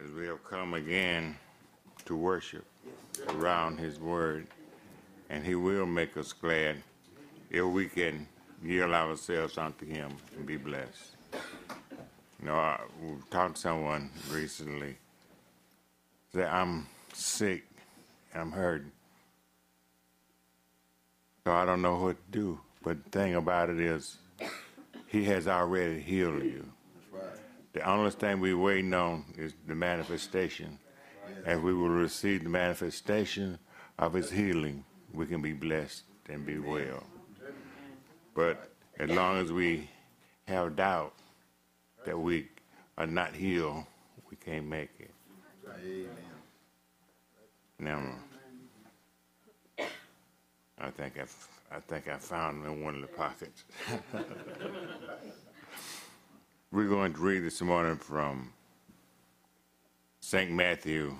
as we have come again to worship around his word, and he will make us glad if we can yield ourselves unto him and be blessed. You know, I talked to someone recently that I'm sick and I'm hurting, so I don't know what to do. But the thing about it is, he has already healed you. The only thing we're waiting on is the manifestation. As we will receive the manifestation of his healing, we can be blessed and be well. But as long as we have doubt that we are not healed, we can't make it. Now, I think I found him in one of the pockets. We're going to read this morning from St. Matthew,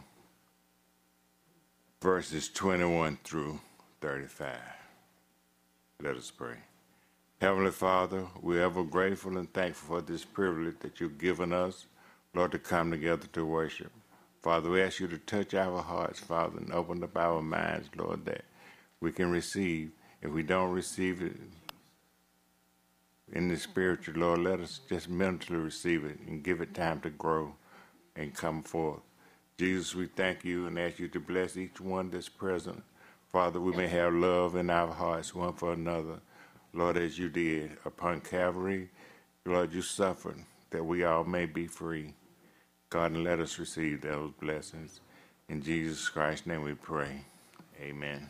verses 21 through 35. Let us pray. Heavenly Father, we're ever grateful and thankful for this privilege that you've given us, Lord, to come together to worship. Father, we ask you to touch our hearts, Father, and open up our minds, Lord, that we can receive. If we don't receive it in the spiritual, Lord, let us just mentally receive it and give it time to grow and come forth. Jesus, we thank you and ask you to bless each one that's present. Father, we may have love in our hearts one for another. Lord, as you did upon Calvary, Lord, you suffered that we all may be free. God, and let us receive those blessings. In Jesus Christ's name we pray. Amen.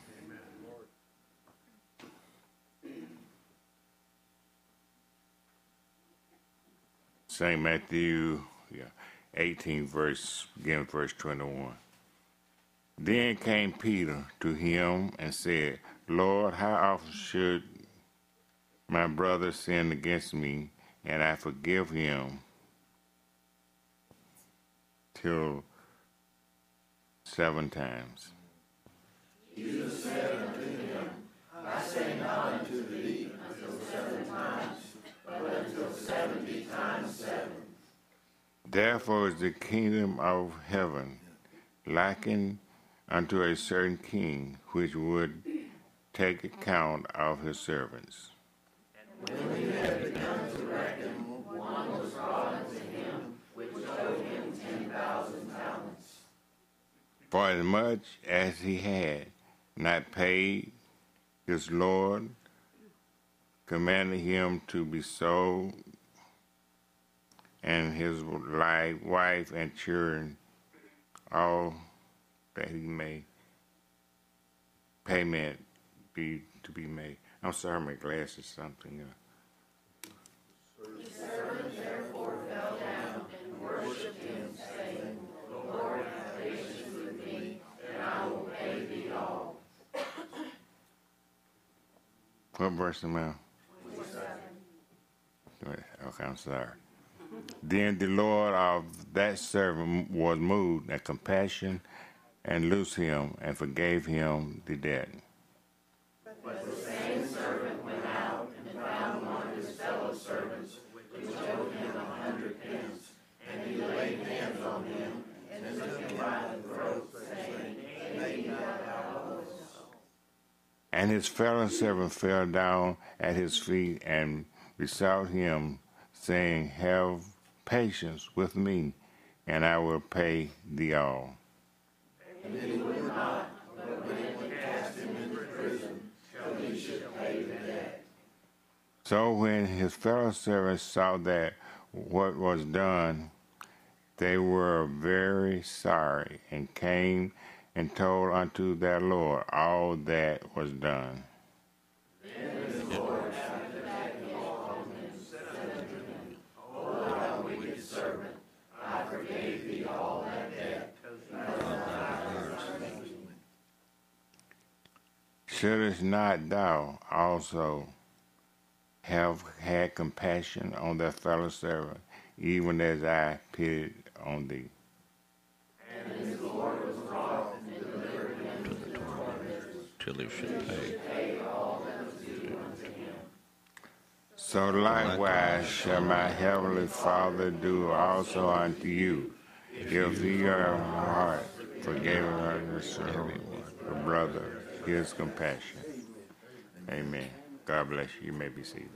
St. Matthew 18, begin verse 21. Then came Peter to him and said, Lord, how often should my brother sin against me, and I forgive him? Till 7 times. Jesus said unto him, I say not unto thee until 7 times, but until 70 times 7. Therefore is the kingdom of heaven likened unto a certain king, which would take account of his servants. When he had begun to reckon, one was brought unto him, which owed him 10,000 talents. For as much as he had not paid, his Lord commanded him to be sold, and his wife and children, all that he may payment be to be made. I'm sorry, my glasses something. The servant therefore fell down and worshipped him, saying, Lord, have patience with me, and I will pay thee all. What verse am I? 27. Okay, I'm sorry. Then the Lord of that servant was moved at compassion and loosed him and forgave him the debt. But the same servant went out and found one of his fellow servants, which owed him 100 pence, and he laid hands on him and took him by the throat, saying, Pay me that thou owest. And his fellow servant fell down at his feet and besought him, saying, Have patience with me, and I will pay thee all. And he would not, but went and cast him into prison, till he should pay the debt. So when his fellow servants saw that what was done, they were very sorry, and came and told unto their Lord all that was done. Then his Lord, after that he called him, said unto him, O thou wicked servant, I forgave thee all that debt, because thou hast heard me. Shouldest not thou also have had compassion on thy fellow servant, even as I pitied on thee? And his Lord was wroth and delivered him to the tormentors, till he should pay. pay all that was due unto him. So likewise shall my heavenly Father do also unto you, If thee our heart forgave our servant, the brother, his compassion. Amen. God bless you. You may be seated.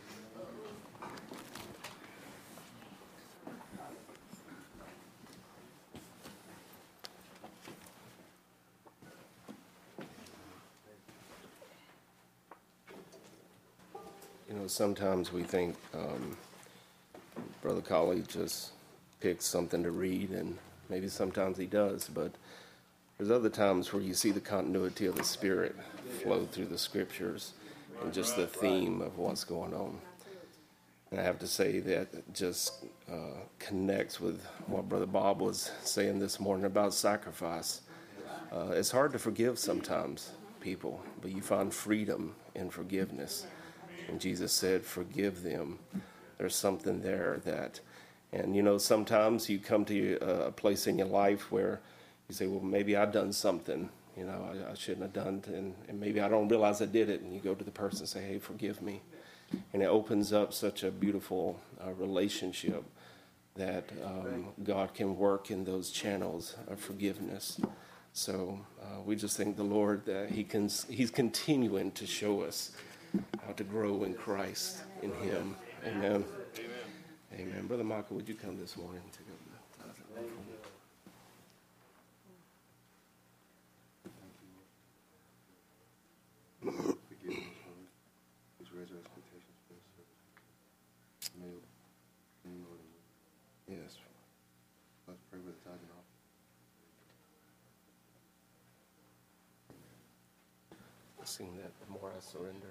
You know, sometimes we think Brother Colley just picks something to read, and maybe sometimes he does, but there's other times where you see the continuity of the Spirit flow through the Scriptures and just the theme of what's going on. And I have to say that just connects with what Brother Bob was saying this morning about sacrifice. It's hard to forgive sometimes people, but you find freedom in forgiveness. And Jesus said, forgive them. There's something there that, and you know, sometimes you come to a place in your life where you say, well, maybe I've done something, you know, I shouldn't have done, and maybe I don't realize I did it. And you go to the person and say, hey, forgive me. And it opens up such a beautiful relationship that God can work in those channels of forgiveness. So we just thank the Lord that He's continuing to show us how to grow in Christ, in Him. Amen. Amen. Brother Michael, would you come this morning and take up the offering? Yes. Let's pray with the tithing offering. Sing that, the more I surrender.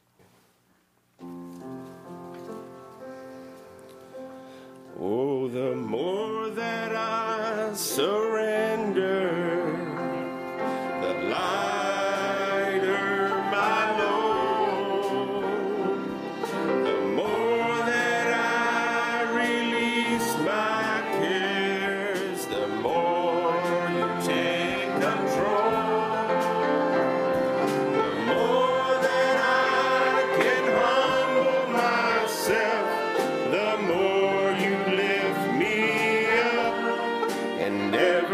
Oh, the more that I surrender, the lighter my load. The more that I release my cares, the more you take control. The more that I can humble myself, the more you lift me up, and every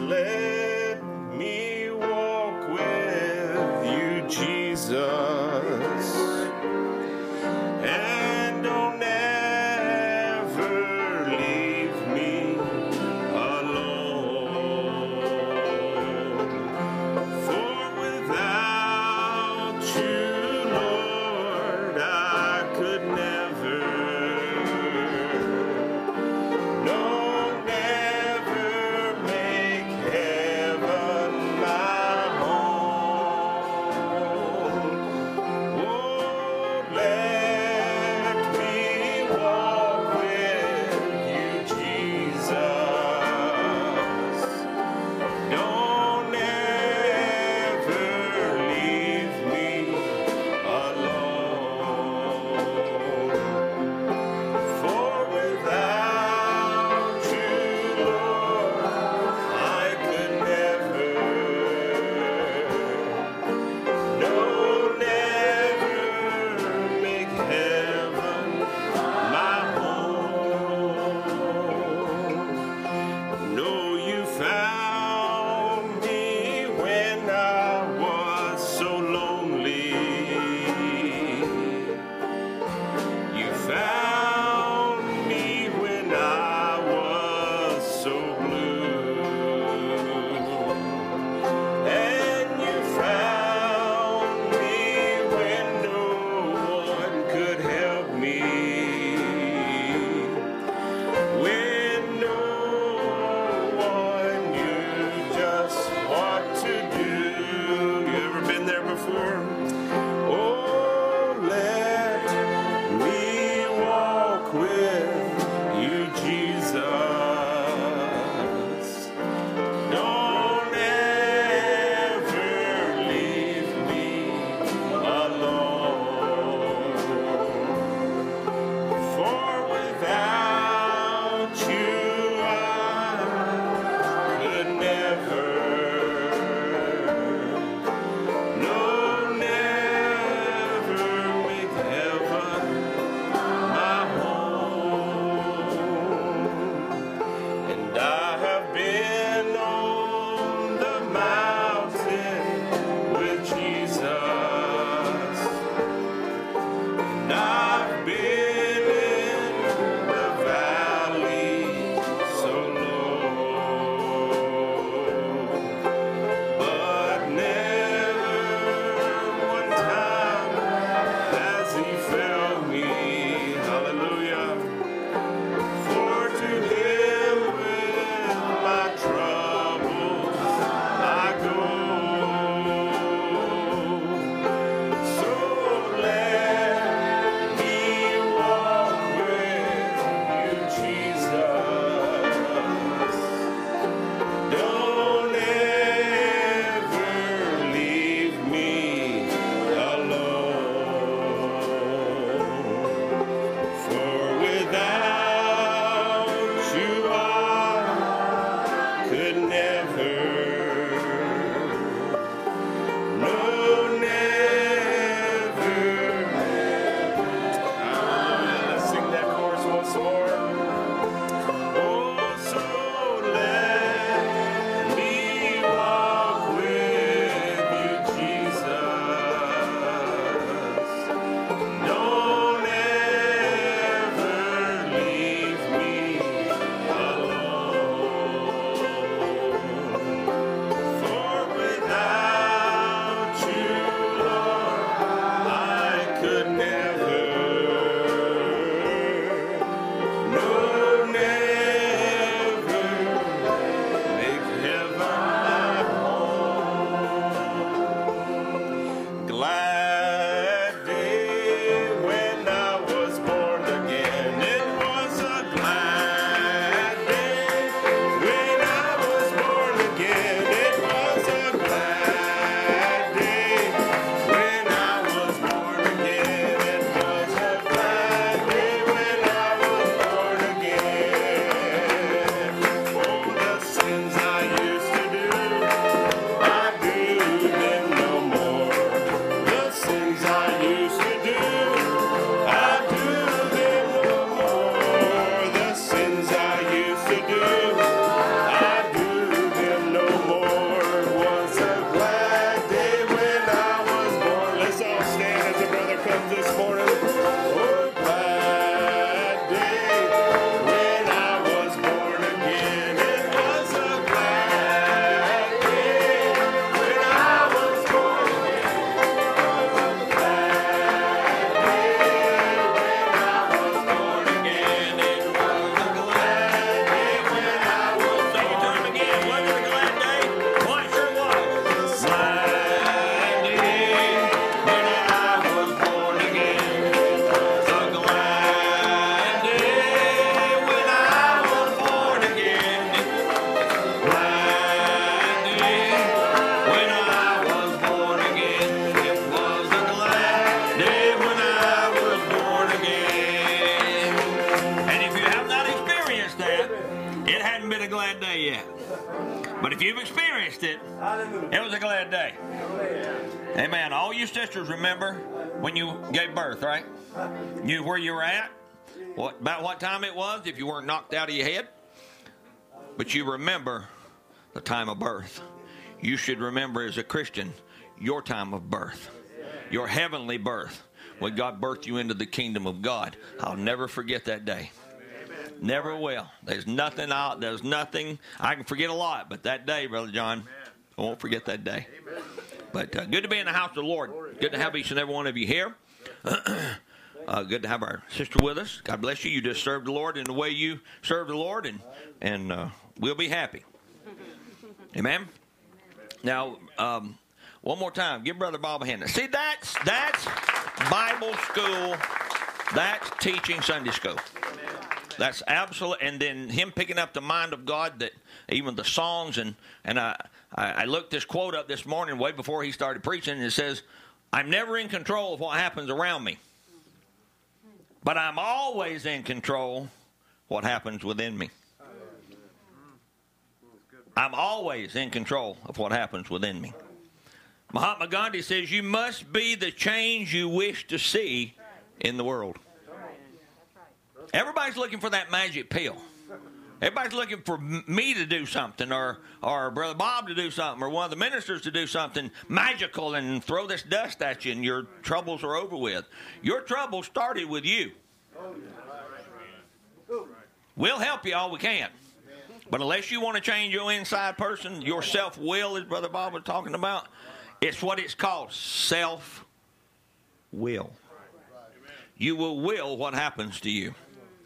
let me walk with you, Jesus, and don't ever leave me alone. For without you, Lord, I could never, no, never make heaven. But if you've experienced it, it was a glad day. Amen. All you sisters remember when you gave birth, right? Knew where you were at, about what time it was, if you weren't knocked out of your head. But you remember the time of birth. You should remember as a Christian your time of birth, your heavenly birth, when God birthed you into the kingdom of God. I'll never forget that day. Never will. There's nothing I can forget a lot, but that day, Brother John, I won't forget that day. But good to be in the house of the Lord. Good to have each and every one of you here. Good to have our sister with us. God bless you. You just served the Lord in the way you serve the Lord, and we'll be happy. Amen. Now, one more time, give Brother Bob a hand. See, that's Bible school. That's teaching Sunday school. That's absolute. And then him picking up the mind of God, that even the songs, and I looked this quote up this morning way before he started preaching, and it says, "I'm never in control of what happens around me, but I'm always in control of what happens within me." I'm always in control of what happens within me. Mahatma Gandhi says, "You must be the change you wish to see in the world." Everybody's looking for that magic pill. Everybody's looking for me to do something, or Brother Bob to do something, or one of the ministers to do something magical and throw this dust at you, and your troubles are over with. Your troubles started with you. We'll help you all we can. But unless you want to change your inside person, your self-will, as Brother Bob was talking about, it's what it's called, self-will. You will what happens to you.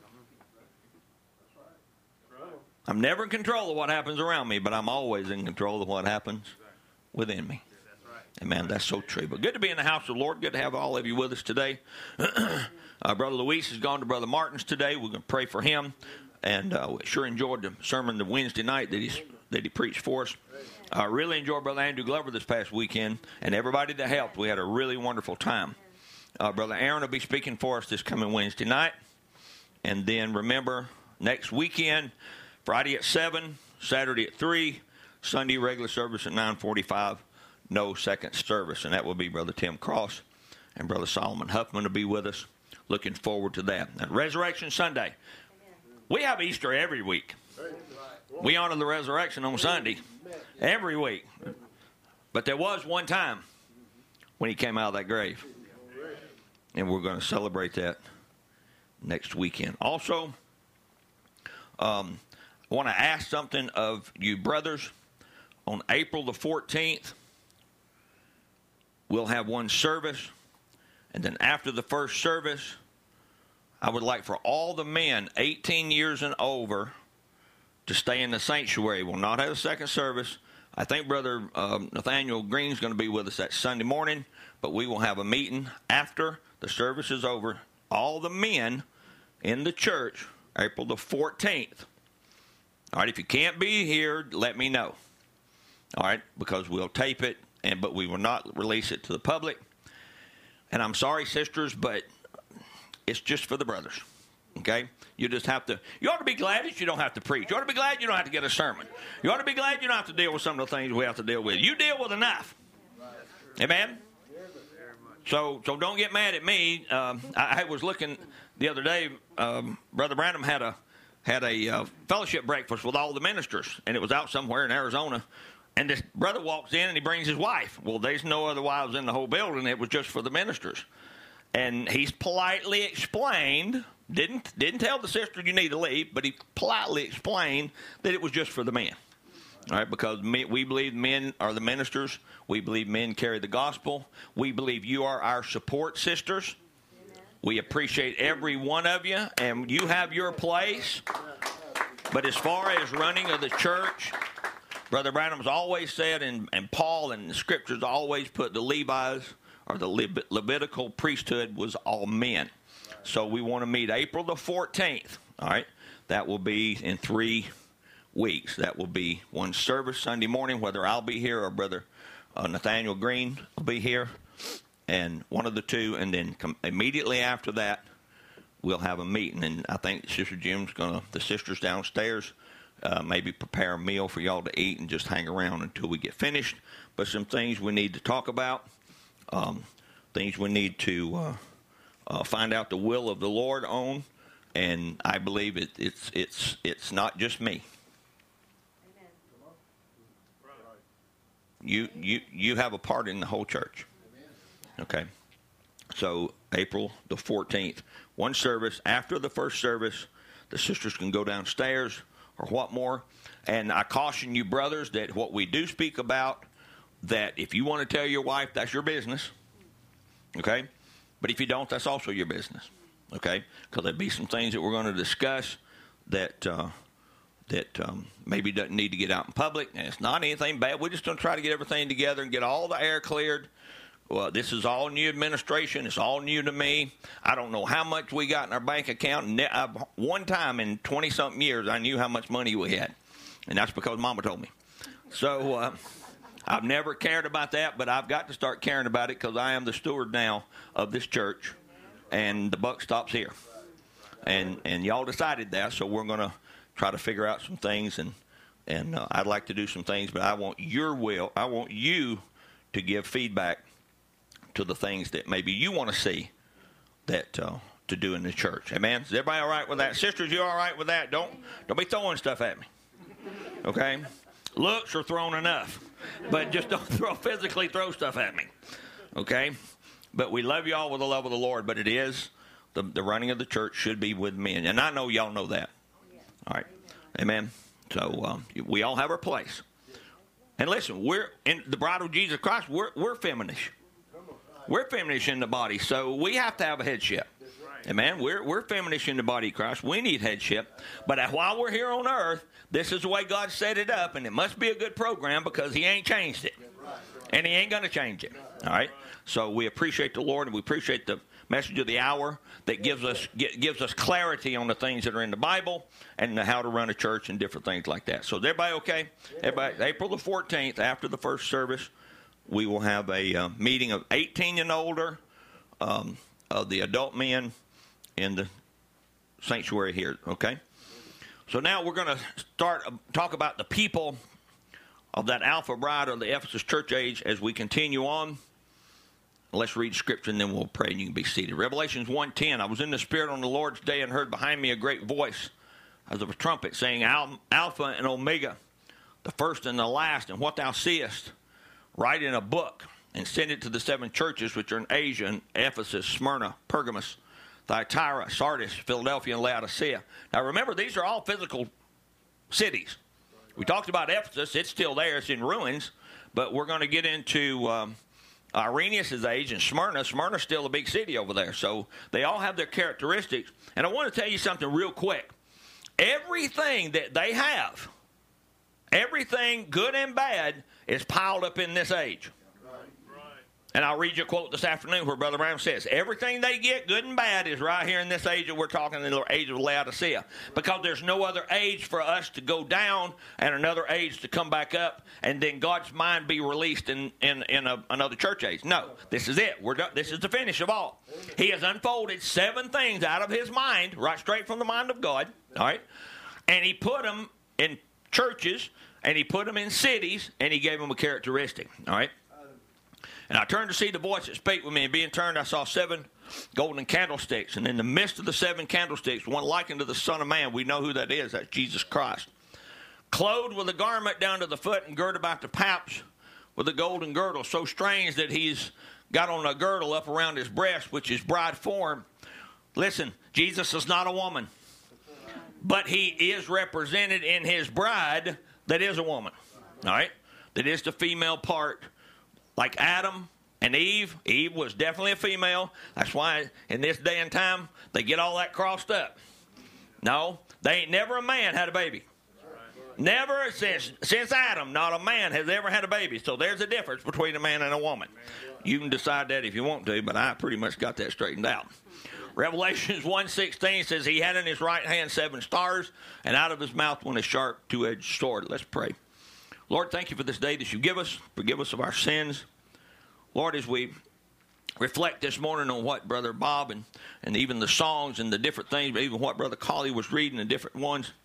I'm never in control of what happens around me, but I'm always in control of what happens within me. Amen. That's so true. But good to be in the house of the Lord. Good to have all of you with us today. Brother Luis has gone to Brother Martin's today. We're going to pray for him. And we sure enjoyed the sermon the Wednesday night that he preached for us. I really enjoyed Brother Andrew Glover this past weekend, and everybody that helped. We had a really wonderful time. Brother Aaron will be speaking for us this coming Wednesday night. And then remember, next weekend, Friday at 7, Saturday at 3, Sunday regular service at 9:45, no second service. And that will be Brother Tim Cross and Brother Solomon Huffman will be with us. Looking forward to that. And Resurrection Sunday. We have Easter every week. We honor the resurrection on Sunday every week. But there was one time when he came out of that grave. And we're going to celebrate that next weekend. Also, I want to ask something of you brothers. On April the 14th, we'll have one service. And then after the first service, I would like for all the men 18 years and over to stay in the sanctuary. We'll not have a second service. I think Brother Nathaniel Green's going to be with us that Sunday morning, but we will have a meeting after the service is over. All the men in the church, April the 14th. All right, if you can't be here, let me know. All right, because we'll tape it, but we will not release it to the public. And I'm sorry, sisters, but it's just for the brothers, okay? You ought to be glad that you don't have to preach. You ought to be glad you don't have to get a sermon. You ought to be glad you don't have to deal with some of the things we have to deal with. You deal with enough. Amen? So don't get mad at me. I was looking the other day, Brother Branham had a fellowship breakfast with all the ministers, and it was out somewhere in Arizona. And this brother walks in, and he brings his wife. Well, there's no other wives in the whole building. It was just for the ministers. And he's politely explained, didn't tell the sister you need to leave, but he politely explained that it was just for the men. All right, because we believe men are the ministers. We believe men carry the gospel. We believe you are our support sisters. We appreciate every one of you, and you have your place. But as far as running of the church, Brother Branham's always said, and Paul and the scriptures always put the Levites, or the Levitical priesthood, was all men. So we want to meet April the 14th. All right, that will be in 3 weeks. That will be one service Sunday morning, whether I'll be here or Brother Nathaniel Green will be here, and one of the two. And then immediately after that, we'll have a meeting. And I think Sister Jim's the sisters downstairs maybe prepare a meal for y'all to eat and just hang around until we get finished. But some things we need to talk about, things we need to find out the will of the Lord on, and I believe it's not just me. You have a part in the whole church. Okay. So April the 14th, one service. After the first service, the sisters can go downstairs or what more. And I caution you, brothers, that what we do speak about, that if you want to tell your wife, that's your business. Okay? But if you don't, that's also your business. Okay? Because there'll be some things that we're going to discuss that maybe doesn't need to get out in public. And it's not anything bad. We're just going to try to get everything together and get all the air cleared. Well, this is all new administration. It's all new to me. I don't know how much we got in our bank account. One time in 20-something years, I knew how much money we had. And that's because Mama told me. So I've never cared about that, but I've got to start caring about it because I am the steward now of this church, and the buck stops here. And y'all decided that, so we're going to try to figure out some things, and I'd like to do some things, but I want your will. I want you to give feedback to the things that maybe you want to see that to do in the church. Amen? Is everybody all right with that? Sisters, you all right with that? Don't be throwing stuff at me. Okay? Looks are thrown enough, but just don't physically throw stuff at me. Okay? But we love you all with the love of the Lord, but it is the running of the church should be with men. And I know y'all know that. All right. Amen? So we all have our place. And listen, we're in the bride of Jesus Christ, we're feminist. We're feminist in the body, so we have to have a headship. Amen. We're feminist in the body of Christ. We need headship. But while we're here on earth, this is the way God set it up, and it must be a good program because He ain't changed it. And He ain't going to change it. All right? So we appreciate the Lord, and we appreciate the message of the hour that gives us clarity on the things that are in the Bible and how to run a church and different things like that. So is everybody okay? Everybody, April the 14th, after the first service, we will have a meeting of 18 and older of the adult men in the sanctuary here, okay? So now we're going to talk about the people of that Alpha Bride of the Ephesus church age as we continue on. Let's read Scripture and then we'll pray and you can be seated. Revelations 1:10, I was in the Spirit on the Lord's day and heard behind me a great voice as of a trumpet saying, Alpha and Omega, the first and the last, and what thou seest, write in a book and send it to the 7 churches which are in Asia, in Ephesus, Smyrna, Pergamos, Thyatira, Sardis, Philadelphia, and Laodicea. Now remember, these are all physical cities. We talked about Ephesus. It's still there. It's in ruins. But we're going to get into Irenaeus' age and Smyrna. Smyrna's still a big city over there. So they all have their characteristics. And I want to tell you something real quick. Everything that they have, everything good and bad, is piled up in this age. And I'll read you a quote this afternoon where Brother Brown says, everything they get, good and bad, is right here in this age that we're talking, in the age of Laodicea. Because there's no other age for us to go down and another age to come back up and then God's mind be released in another church age. No, this is it. We're done. This is the finish of all. He has unfolded 7 things out of His mind, right straight from the mind of God. All right? And He put them in churches, and He put them in cities, and He gave them a characteristic. All right? And I turned to see the voice that spake with me, and being turned, I saw 7 golden candlesticks. And in the midst of the 7 candlesticks, one likened to the Son of Man. We know who that is. That's Jesus Christ. Clothed with a garment down to the foot and girt about the paps with a golden girdle. So strange that He's got on a girdle up around His breast, which is bride form. Listen, Jesus is not a woman. But He is represented in His bride that is a woman. All right? That is the female part. Like Adam and Eve. Eve was definitely a female. That's why in this day and time, they get all that crossed up. No, they ain't never a man had a baby. Never since Adam, not a man has ever had a baby. So there's a difference between a man and a woman. You can decide that if you want to, but I pretty much got that straightened out. Revelations 1:16 says He had in His right hand 7 stars, and out of His mouth went a sharp 2-edged sword. Let's pray. Lord, thank You for this day that You give us. Forgive us of our sins. Lord, as we reflect this morning on what Brother Bob and even the songs and the different things, but even what Brother Colley was reading, the different ones,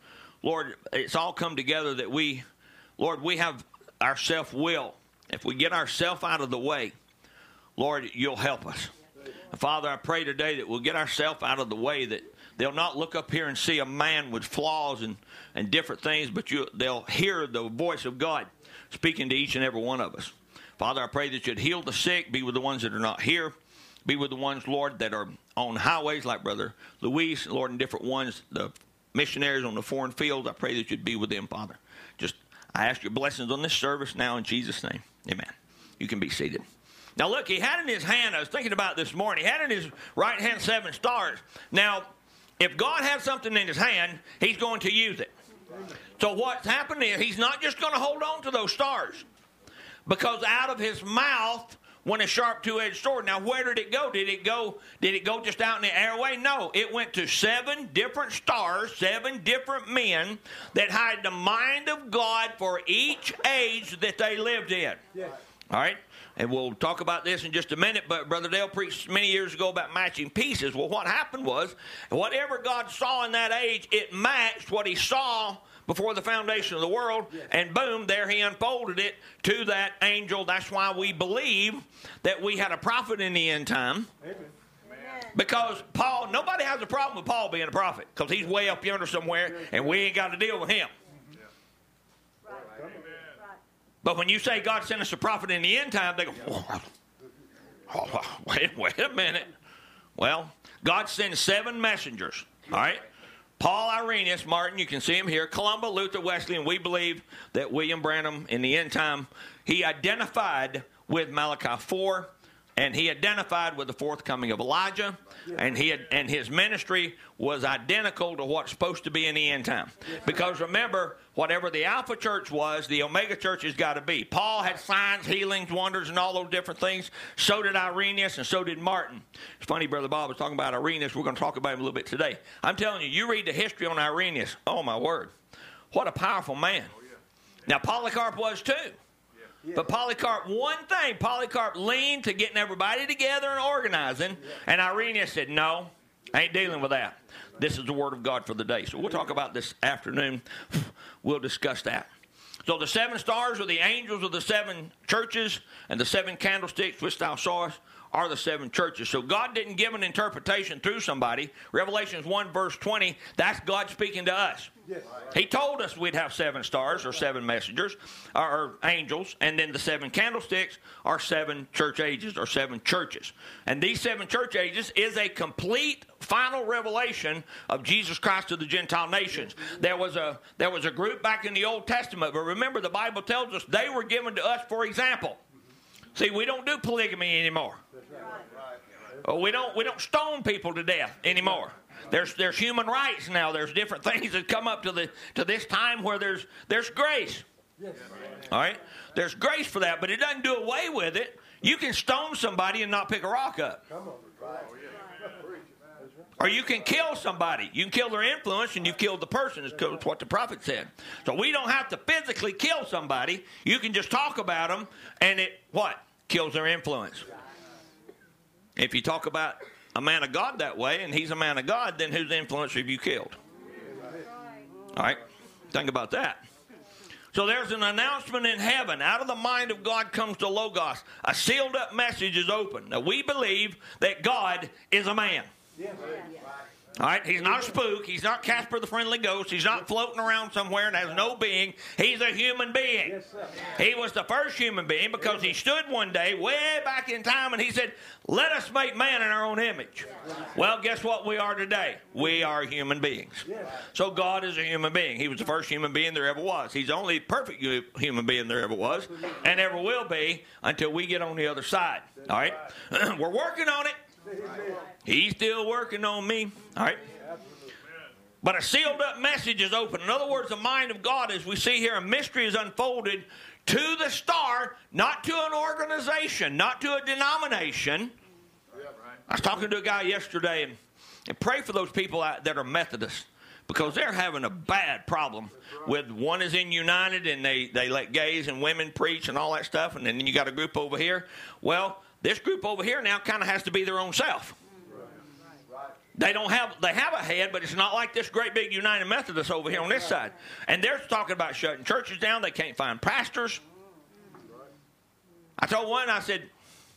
Lord, it's all come together that Lord, we have our self-will. If we get ourselves out of the way, Lord, you'll help us. And Father, I pray today that we'll get ourselves out of the way, that they'll not look up here and see a man with flaws and different things, but they'll hear the voice of God speaking to each and every one of us. Father, I pray that you'd heal the sick, be with the ones that are not here, be with the ones, Lord, that are on highways like Brother Luis, Lord, and different ones, the missionaries on the foreign fields. I pray that you'd be with them, Father. I ask your blessings on this service now in Jesus' name. Amen. You can be seated. Now, look, he had in his hand, I was thinking about this morning, he had in his right hand 7 stars. Now, if God has something in his hand, he's going to use it. So what's happened is he's not just going to hold on to those stars, because out of his mouth went a sharp two-edged sword. Now, where did it go? Did it go just out in the airway? No. It went to 7 different stars, 7 different men that had the mind of God for each age that they lived in. Yes. All right? And we'll talk about this in just a minute, but Brother Dale preached many years ago about matching pieces. Well, what happened was, whatever God saw in that age, it matched what he saw before the foundation of the world, and boom, there he unfolded it to that angel. That's why we believe that we had a prophet in the end time. Amen. Because Paul, nobody has a problem with Paul being a prophet, because he's way up yonder somewhere, and we ain't got to deal with him. Right. But when you say God sent us a prophet in the end time, they go, wait a minute. Well, God sends 7 messengers, all right? Paul, Irenaeus, Martin, you can see him here, Columba, Luther, Wesley, and we believe that William Branham, in the end time, he identified with Malachi 4, and he identified with the forthcoming of Elijah, and his ministry was identical to what's supposed to be in the end time. Because remember, whatever the Alpha Church was, the Omega Church has got to be. Paul had signs, healings, wonders, and all those different things. So did Irenaeus, and so did Martin. It's funny, Brother Bob was talking about Irenaeus. We're going to talk about him a little bit today. I'm telling you, you read the history on Irenaeus. Oh, my word. What a powerful man. Now, Polycarp was too. But Polycarp, Polycarp leaned to getting everybody together and organizing, and Irenaeus said, no, I ain't dealing with that. This is the word of God for the day. So we'll talk about this afternoon. We'll discuss that. So the 7 stars are the angels of the 7 churches, and the 7 candlesticks which thou sawest are the 7 churches. So God didn't give an interpretation through somebody. Revelations 1 verse 20, that's God speaking to us. Yes. He told us we'd have 7 stars or 7 messengers or angels, and then the 7 candlesticks are 7 church ages or 7 churches. And these 7 church ages is a complete final revelation of Jesus Christ to the Gentile nations. There was a group back in the Old Testament, but remember the Bible tells us they were given to us for example. See, we don't do polygamy anymore. We don't stone people to death anymore. There's human rights now. There's different things that come up to this time where there's grace. All right? There's grace for that, but it doesn't do away with it. You can stone somebody and not pick a rock up. Or you can kill somebody. You can kill their influence and you've killed the person. It's what the prophet said. So we don't have to physically kill somebody. You can just talk about them and it, what? Kills their influence. If you talk about a man of God that way and he's a man of God, then whose influence have you killed? All right? Think about that. So there's an announcement in heaven. Out of the mind of God comes the Logos. A sealed up message is open. Now we believe that God is a man. All right, he's not a spook. He's not Casper the Friendly Ghost. He's not floating around somewhere and has no being. He's a human being. Yes, he was the first human being because he stood one day way back in time and he said, let us make man in our own image. Well, guess what we are today? We are human beings. So God is a human being. He was the first human being there ever was. He's the only perfect human being there ever was and ever will be until we get on the other side. All right? We're working on it. He's still working on me. All right. But a sealed up message is open. In other words, the mind of God, as we see here, a mystery is unfolded to the star, not to an organization, not to a denomination. I was talking to a guy yesterday, and pray for those people that are Methodists, because they're having a bad problem with one is in United, and they let gays and women preach and all that stuff, and then you got a group over here. Well, this group over here now kind of has to be their own self. They have a head, but it's not like this great big United Methodist over here on this side. And they're talking about shutting churches down. They can't find pastors. I told one, I said,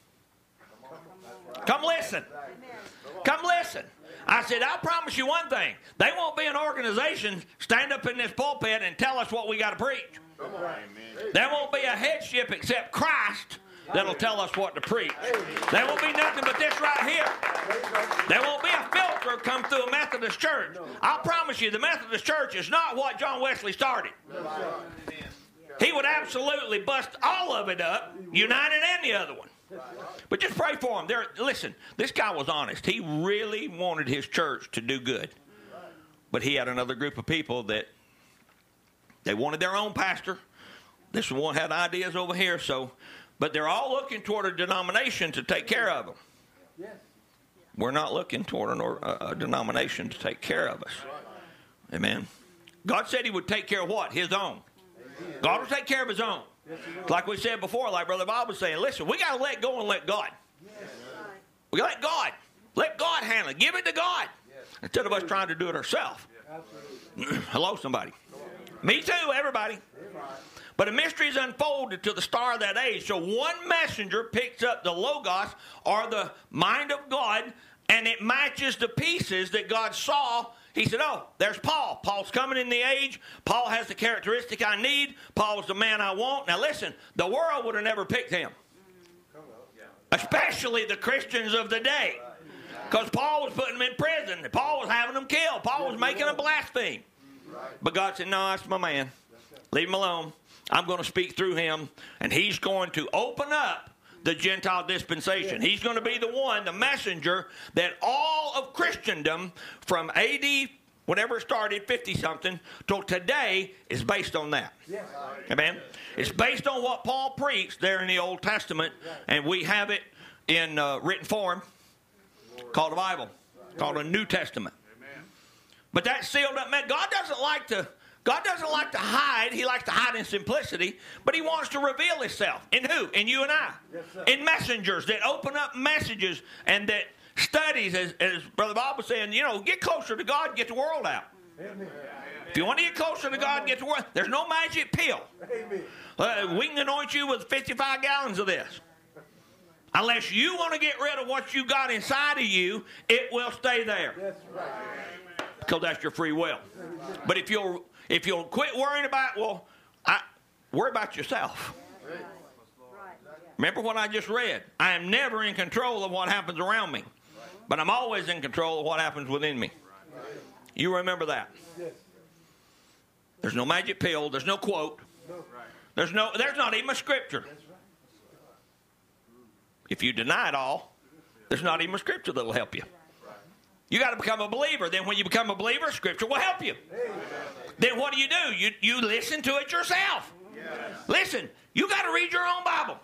come listen. Come listen. I said, I'll promise you one thing. They won't be an organization stand up in this pulpit and tell us what we got to preach. There won't be a headship except Christ that'll tell us what to preach. There won't be nothing but this right here. There won't be a filter come through a Methodist church. I'll promise you the Methodist church is not what John Wesley started. He would absolutely bust all of it up, United and the other one. But just pray for him. Listen, this guy was honest. He really wanted his church to do good. But he had another group of people that they wanted their own pastor. This one had ideas over here, but they're all looking toward a denomination to take care of them. We're not looking toward a denomination to take care of us. Amen. God said he would take care of what? His own. God will take care of his own. Like we said before, like Brother Bob was saying, listen, we got to let go and let God. We let God. Let God handle it. Give it to God. Instead of us trying to do it ourselves. Hello, somebody. Me too, everybody. But a mystery is unfolded to the star of that age. So one messenger picks up the Logos, or the mind of God, and it matches the pieces that God saw. He said, oh, there's Paul. Paul's coming in the age. Paul has the characteristic I need. Paul's the man I want. Now listen, the world would have never picked him. Especially the Christians of the day. Because Paul was putting them in prison. Paul was having them killed. Paul was making them blaspheme. But God said, no, that's my man. Leave him alone. I'm going to speak through him, and he's going to open up the Gentile dispensation. He's going to be the one, the messenger, that all of Christendom from AD, whenever it started, 50-something, till today is based on that. Amen? It's based on what Paul preached there in the Old Testament, and we have it in written form called the Bible, called a New Testament. But that's sealed up, man. God doesn't like to hide. He likes to hide in simplicity. But he wants to reveal himself. In who? In you and I. In messengers that open up messages and that studies, as Brother Bob was saying, get closer to God, get the world out. Amen. If you want to get closer to God, get the world. There's no magic pill. We can anoint you with 55 gallons of this. Unless you want to get rid of what you got inside of you, it will stay there. Because that's your free will. But if you'll quit worrying about, worry about yourself. Remember what I just read. I am never in control of what happens around me. But I'm always in control of what happens within me. You remember that. There's no magic pill. There's no quote. There's not even a scripture. If you deny it all, there's not even a scripture that will help you. You got to become a believer. Then when you become a believer, scripture will help you. Then what do? You listen to it yourself. Listen, you got to read your own Bible.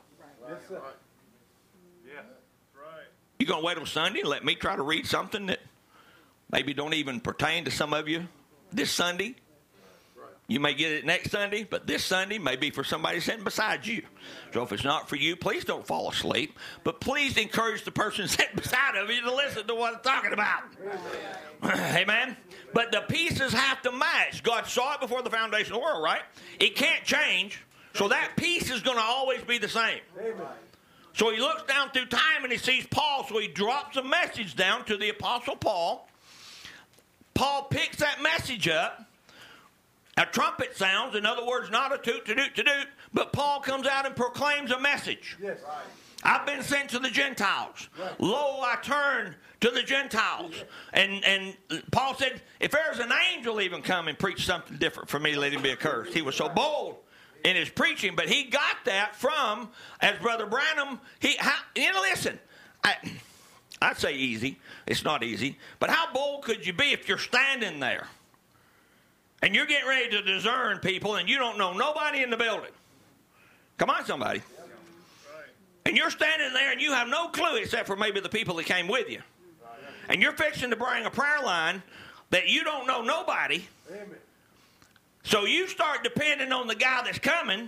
You going to wait till Sunday and let me try to read something that maybe don't even pertain to some of you this Sunday? You may get it next Sunday, but this Sunday may be for somebody sitting beside you. So if it's not for you, please don't fall asleep. But please encourage the person sitting beside of you to listen to what I'm talking about. Amen? But the pieces have to match. God saw it before the foundation of the world, right? It can't change. So that piece is going to always be the same. So he looks down through time and he sees Paul. So he drops a message down to the Apostle Paul. Paul picks that message up. A trumpet sounds, in other words, not a toot, to doot, but Paul comes out and proclaims a message. Yes. I've been sent to the Gentiles. Right. Lo, I turn to the Gentiles. And Paul said, if there's an angel even come and preach something different for me, let him be accursed. He was so bold in his preaching, but he got that from, as Brother Branham, listen, I'd say easy. It's not easy. But how bold could you be if you're standing there? And you're getting ready to discern people, and you don't know nobody in the building. Come on, somebody. And you're standing there, and you have no clue except for maybe the people that came with you. And you're fixing to bring a prayer line that you don't know nobody. So you start depending on the guy that's coming.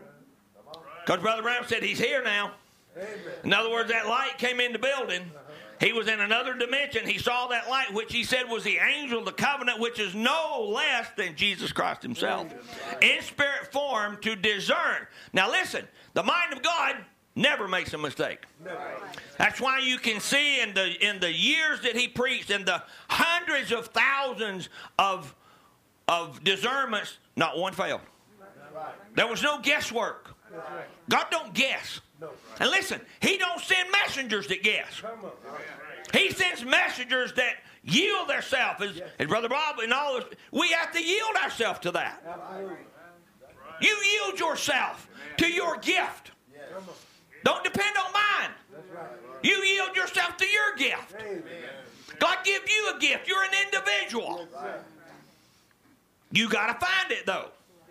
Because Brother Brown said he's here now. In other words, that light came in the building. He was in another dimension. He saw that light, which he said was the angel of the covenant, which is no less than Jesus Christ himself, in spirit form to discern. Now listen, the mind of God never makes a mistake. That's why you can see in the years that he preached, in the hundreds of thousands of discernments, not one failed. There was no guesswork. God don't guess. And listen, he don't send messengers that guess. He sends messengers that yield themselves. As Brother Bob and all this, we have to yield ourselves to that. You yield yourself to your gift. Don't depend on mine. You yield yourself to your gift. God give you a gift. You're an individual. You got to find it, though.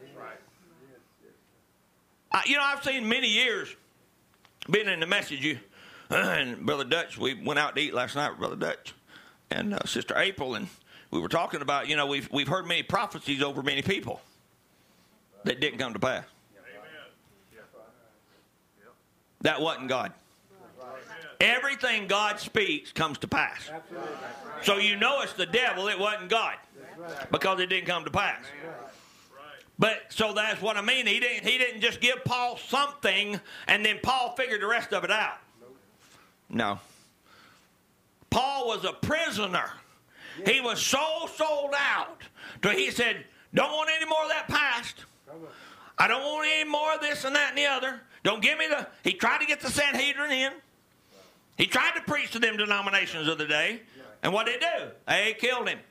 I've seen many years being in the message. And Brother Dutch, we went out to eat last night with Brother Dutch and Sister April, and we were talking about, we've heard many prophecies over many people that didn't come to pass. That wasn't God. Everything God speaks comes to pass. So it's the devil, it wasn't God, because it didn't come to pass. But so that's what I mean. He didn't just give Paul something and then Paul figured the rest of it out. No. Paul was a prisoner. He was so sold out. He said, don't want any more of that past. I don't want any more of this and that and the other. Don't give me he tried to get the Sanhedrin in. He tried to preach to them denominations of the day. And what did they do? They killed him.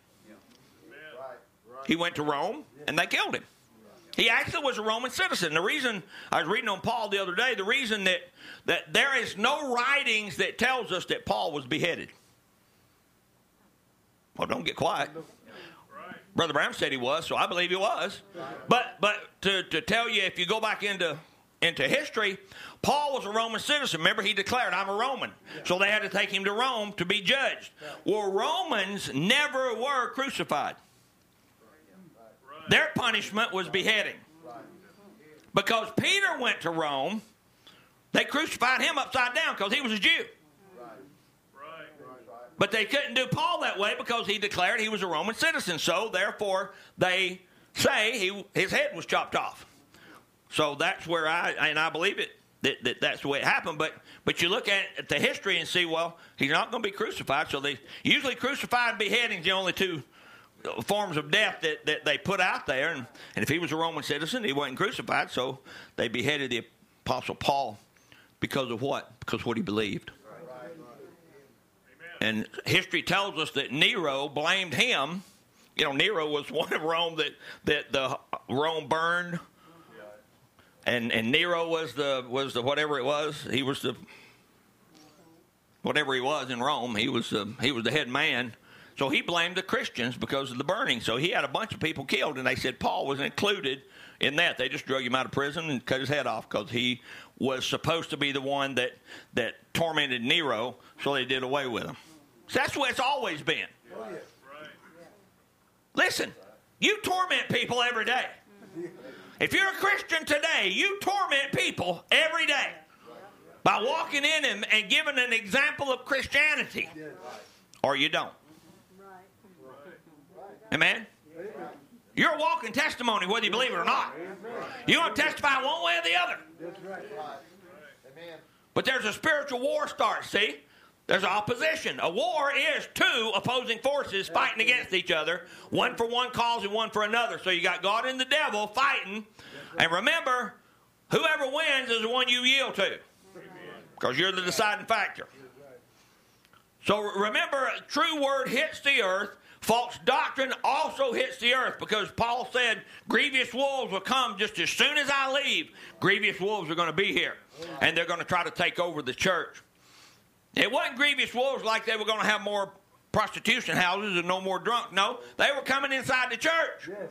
He went to Rome and they killed him. He actually was a Roman citizen. The reason, I was reading on Paul the other day, the reason that there is no writings that tells us that Paul was beheaded. Well, don't get quiet. Brother Brown said he was, so I believe he was. But to tell you, if you go back into history, Paul was a Roman citizen. Remember, he declared, I'm a Roman. So they had to take him to Rome to be judged. Well, Romans never were crucified. Their punishment was beheading. Because Peter went to Rome, they crucified him upside down because he was a Jew. But they couldn't do Paul that way because he declared he was a Roman citizen. So, therefore, they say his head was chopped off. So that's where I believe it, that's the way it happened. But you look at the history and see, well, he's not going to be crucified. So they usually crucified and beheading is the only two forms of death that they put out there. And if he was a Roman citizen, he wasn't crucified. So they beheaded the Apostle Paul because of what? Because of what he believed. And history tells us that Nero blamed him. Nero was one of Rome that the Rome burned. And Nero was the whatever it was. He was the whatever he was in Rome. He was the head man. So he blamed the Christians because of the burning. So he had a bunch of people killed, and they said Paul was included in that. They just drug him out of prison and cut his head off because he was supposed to be the one that tormented Nero, so they did away with him. So that's the way it's always been. Listen, you torment people every day. If you're a Christian today, you torment people every day by walking in and giving an example of Christianity, or you don't. Amen? You're a walking testimony whether you believe it or not. You're going to testify one way or the other. But there's a spiritual war starts, see? There's opposition. A war is two opposing forces fighting against each other, one for one cause and one for another. So you got God and the devil fighting. And remember, whoever wins is the one you yield to, because you're the deciding factor. So remember, true word hits the earth. False doctrine also hits the earth, because Paul said grievous wolves will come just as soon as I leave. Grievous wolves are going to be here, and they're going to try to take over the church. It wasn't grievous wolves like they were going to have more prostitution houses and no more drunk. No, they were coming inside the church. Yes.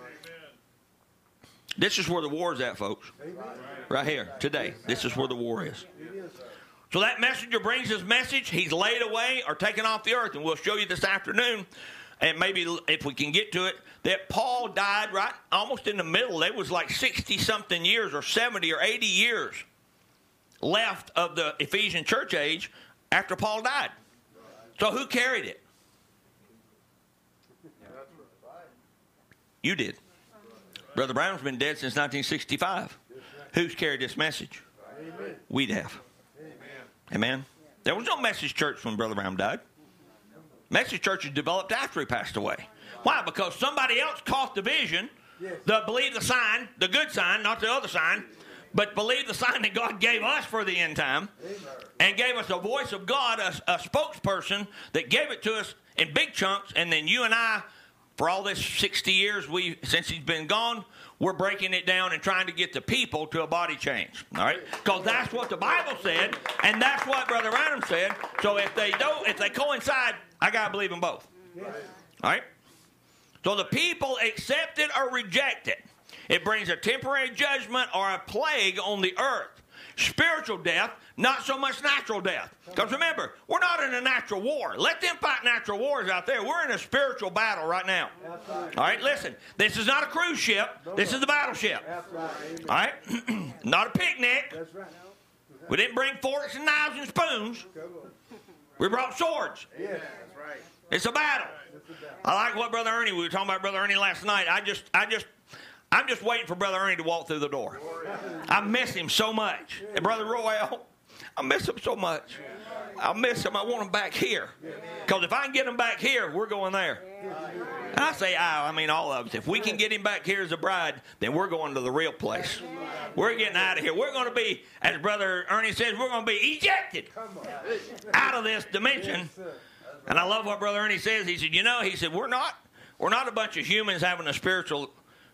This is where the war is at, folks. Right here, today. This is where the war is. So that messenger brings his message. He's laid away or taken off the earth. And we'll show you this afternoon, and maybe if we can get to it, that Paul died right almost in the middle. It was like 60-something years or 70 or 80 years left of the Ephesian church age after Paul died. So who carried it? You did. Brother Branham's been dead since 1965. Who's carried this message? We'd have. Amen. There was no message church when Brother Branham died. Message churches developed after he passed away. Why? Because somebody else caught the vision, believed the sign, the good sign, not the other sign, but believed the sign that God gave us for the end time, and gave us a voice of God, a spokesperson that gave it to us in big chunks, and then you and I, for all this 60 years since he's been gone, we're breaking it down and trying to get the people to a body change. All right? Because that's what the Bible said, and that's what Brother Branham said. So if they coincide, I got to believe them both. All right? So the people accept it or reject it. It brings a temporary judgment or a plague on the earth. Spiritual death, not so much natural death. Because remember, we're not in a natural war. Let them fight natural wars out there. We're in a spiritual battle right now. All right, listen. This is not a cruise ship. This is the battleship. All right? Not a picnic. We didn't bring forks and knives and spoons. We brought swords. It's a battle. I like what Brother Ernie, we were talking about Brother Ernie last night. I'm just waiting for Brother Ernie to walk through the door. I miss him so much. And Brother Royal, I miss him so much. I miss him. I want him back here. Because if I can get him back here, we're going there. And I say I mean all of us. If we can get him back here as a bride, then we're going to the real place. We're getting out of here. We're going to be, as Brother Ernie says, we're going to be ejected out of this dimension. And I love what Brother Ernie says. He said, we're not a bunch of humans having a spiritual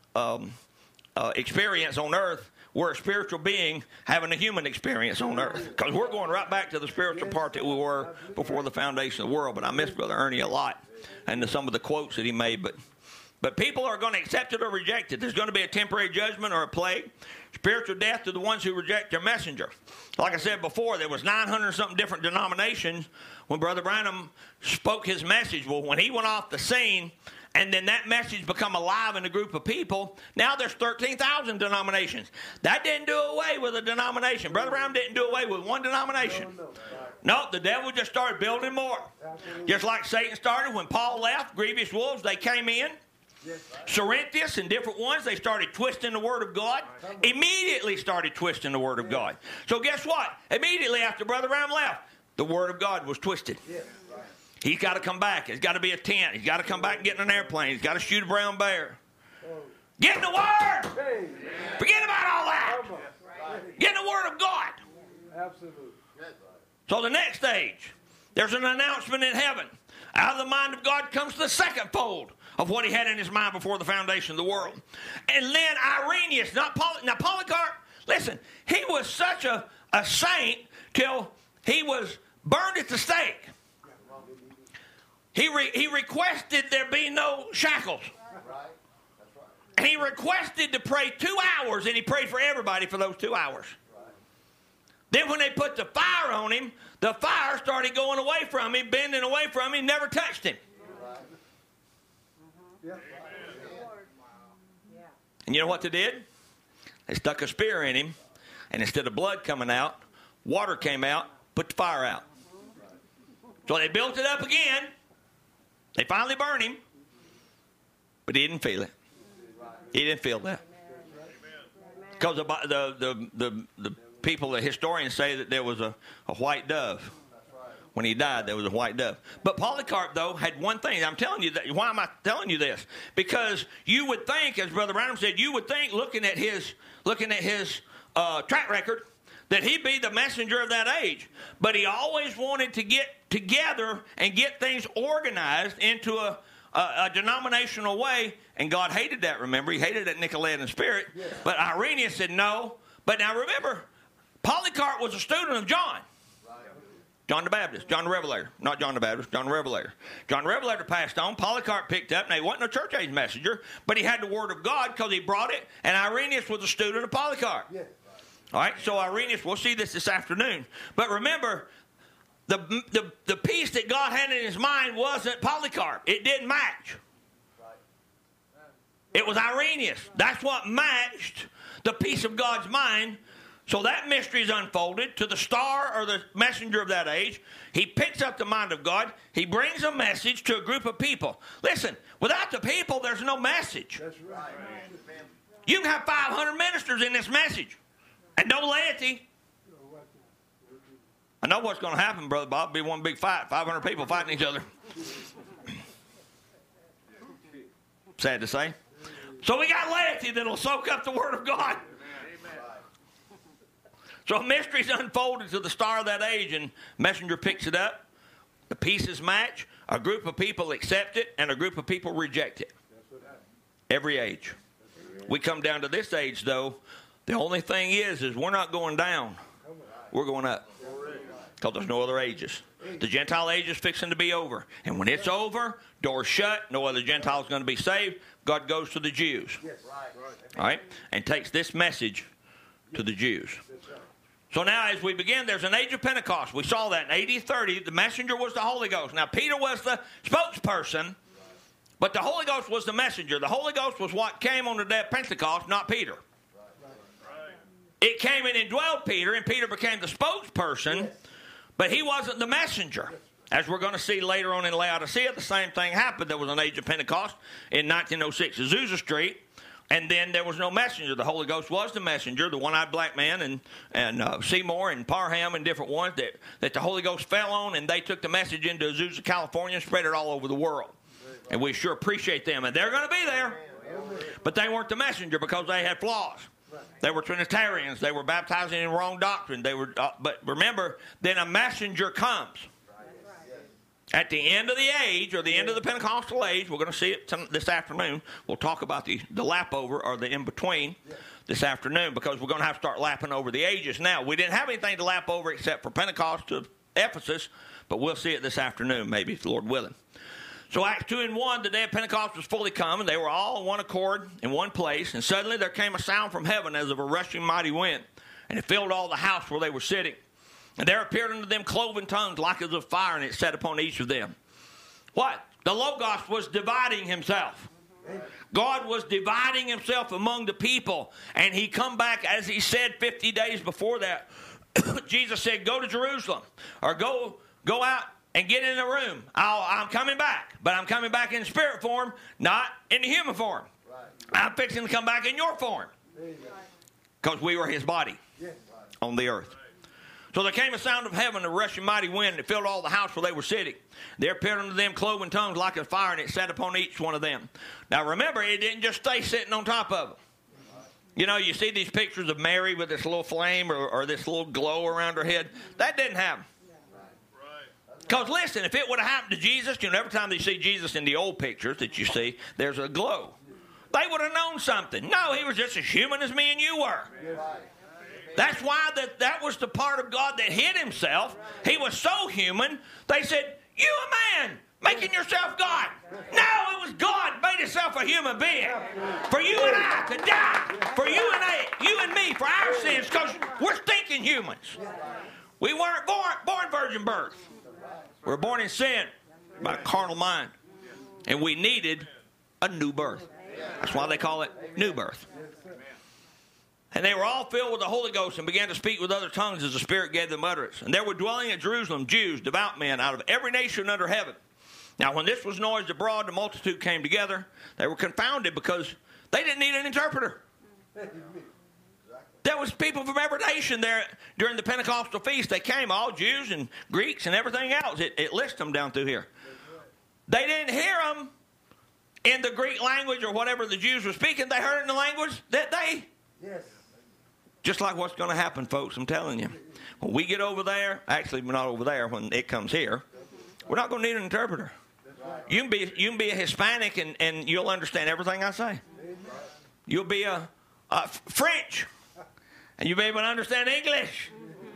experience on earth. We're a spiritual being having a human experience on earth. Because we're going right back to the spiritual part that we were before the foundation of the world. But I miss Brother Ernie a lot and some of the quotes that he made. But people are going to accept it or reject it. There's going to be a temporary judgment or a plague. Spiritual death to the ones who reject their messenger. Like I said before, there was 900-something different denominations when Brother Branham spoke his message. Well, when he went off the scene, and then that message become alive in a group of people, now there's 13,000 denominations. That didn't do away with a denomination. Brother Branham didn't do away with one denomination. No, the devil just started building more. Just like Satan started when Paul left, grievous wolves, they came in. Cerinthius and different ones, they started twisting the Word of God. Immediately started twisting the Word of God. So guess what? Immediately after Brother Branham left, the Word of God was twisted. He's got to come back. It's got to be a tent. He's got to come back and get in an airplane. He's got to shoot a brown bear. Get in the Word! Forget about all that. Get in the Word of God. Absolutely. So the next stage, there's an announcement in heaven. Out of the mind of God comes the second fold of what he had in his mind before the foundation of the world. And then Irenaeus, not now Polycarp, listen, he was such a saint till he was burned at the stake. He requested there be no shackles. And he requested to pray 2 hours, and he prayed for everybody for those 2 hours. Then when they put the fire on him, the fire started going away from him, bending away from him, never touched him. And you know what they did? They stuck a spear in him, and instead of blood coming out, water came out, put the fire out. So they built it up again. They finally burned him, but he didn't feel it. He didn't feel that. Because the people, the historians say that there was a white dove. When he died, there was a white dove. But Polycarp, though, had one thing. I'm telling you that. Why am I telling you this? Because you would think, as Brother Branham said, you would think, looking at his track record, that he'd be the messenger of that age. But he always wanted to get together and get things organized into a denominational way. And God hated that, remember? He hated that Nicolaitan spirit. Yeah. But Irenaeus said no. But now remember, Polycarp was a student of John. John the Baptist, John the Revelator. Not John the Baptist, John the Revelator. John the Revelator passed on. Polycarp picked up, and he wasn't a church age messenger, but he had the Word of God because he brought it, and Irenaeus was a student of Polycarp. Yeah. All right, so Irenaeus, we'll see this afternoon. But remember, the piece that God had in his mind wasn't Polycarp. It didn't match. It was Irenaeus. That's what matched the piece of God's mind. So that mystery is unfolded to the star or the messenger of that age. He picks up the mind of God. He brings a message to a group of people. Listen, without the people, there's no message. That's right. You can have 500 ministers in this message and no laity. I know what's going to happen, Brother Bob. It'll be one big fight. 500 people fighting each other. Sad to say. So we got laity that'll soak up the Word of God. So a mystery's unfolded to the star of that age, and messenger picks it up. The pieces match. A group of people accept it, and a group of people reject it. Every age. We come down to this age, though. The only thing is we're not going down. We're going up. Because there's no other ages. The Gentile age is fixing to be over. And when it's over, doors shut, no other Gentile is going to be saved. God goes to the Jews. All right? And takes this message to the Jews. So now as we begin, there's an age of Pentecost. We saw that in AD 30. The messenger was the Holy Ghost. Now, Peter was the spokesperson, but the Holy Ghost was the messenger. The Holy Ghost was what came on the day of Pentecost, not Peter. It came and indwelled Peter, and Peter became the spokesperson, but he wasn't the messenger. As we're going to see later on in Laodicea, the same thing happened. There was an age of Pentecost in 1906 at Azusa Street. And then there was no messenger. The Holy Ghost was the messenger, the one-eyed black man and Seymour and Parham and different ones that the Holy Ghost fell on, and they took the message into Azusa, California, and spread it all over the world. And we sure appreciate them. And they're going to be there. But they weren't the messenger because they had flaws. They were Trinitarians. They were baptizing in wrong doctrine. But remember, then a messenger comes. At the end of the age, or the end of the Pentecostal age, we're going to see it this afternoon. We'll talk about the lap over, or the in-between, this afternoon, because we're going to have to start lapping over the ages. Now, we didn't have anything to lap over except for Pentecost to Ephesus, but we'll see it this afternoon, maybe, if the Lord willing. So Acts 2:1, the day of Pentecost was fully come, and they were all in one accord in one place, and suddenly there came a sound from heaven as of a rushing mighty wind, and it filled all the house where they were sitting. And there appeared unto them cloven tongues like as of fire, and it sat upon each of them. What? The Logos was dividing himself. God was dividing himself among the people. And he come back, as he said 50 days before that. Jesus said, go to Jerusalem, or go out and get in a room. I'm coming back, but I'm coming back in spirit form, not in the human form. I'm fixing to come back in your form. Because we were his body on the earth. So there came a sound of heaven, a rushing mighty wind, and it filled all the house where they were sitting. There appeared unto them cloven tongues like a fire, and it sat upon each one of them. Now remember, it didn't just stay sitting on top of them. You know, you see these pictures of Mary with this little flame or this little glow around her head. That didn't happen. Because listen, if it would have happened to Jesus, you know, every time you see Jesus in the old pictures that you see, there's a glow. They would have known something. No, he was just as human as me and you were. That's why that was the part of God that hid himself. He was so human, they said, you a man, making yourself God. No, it was God made himself a human being. For you and I to die. For you and me, for our sins, because we're stinking humans. We weren't born virgin birth. We were born in sin by a carnal mind. And we needed a new birth. That's why they call it new birth. And they were all filled with the Holy Ghost and began to speak with other tongues as the Spirit gave them utterance. And there were dwelling at Jerusalem Jews, devout men, out of every nation under heaven. Now when this was noised abroad, the multitude came together. They were confounded because they didn't need an interpreter. There was people from every nation there during the Pentecostal feast. They came, all Jews and Greeks and everything else. It lists them down through here. They didn't hear them in the Greek language or whatever the Jews were speaking. They heard it in the language that they... Yes. Just like what's going to happen, folks, I'm telling you. When we get over there, actually we're not over there when it comes here, we're not going to need an interpreter. You can be a Hispanic and you'll understand everything I say. You'll be a French and you'll be able to understand English.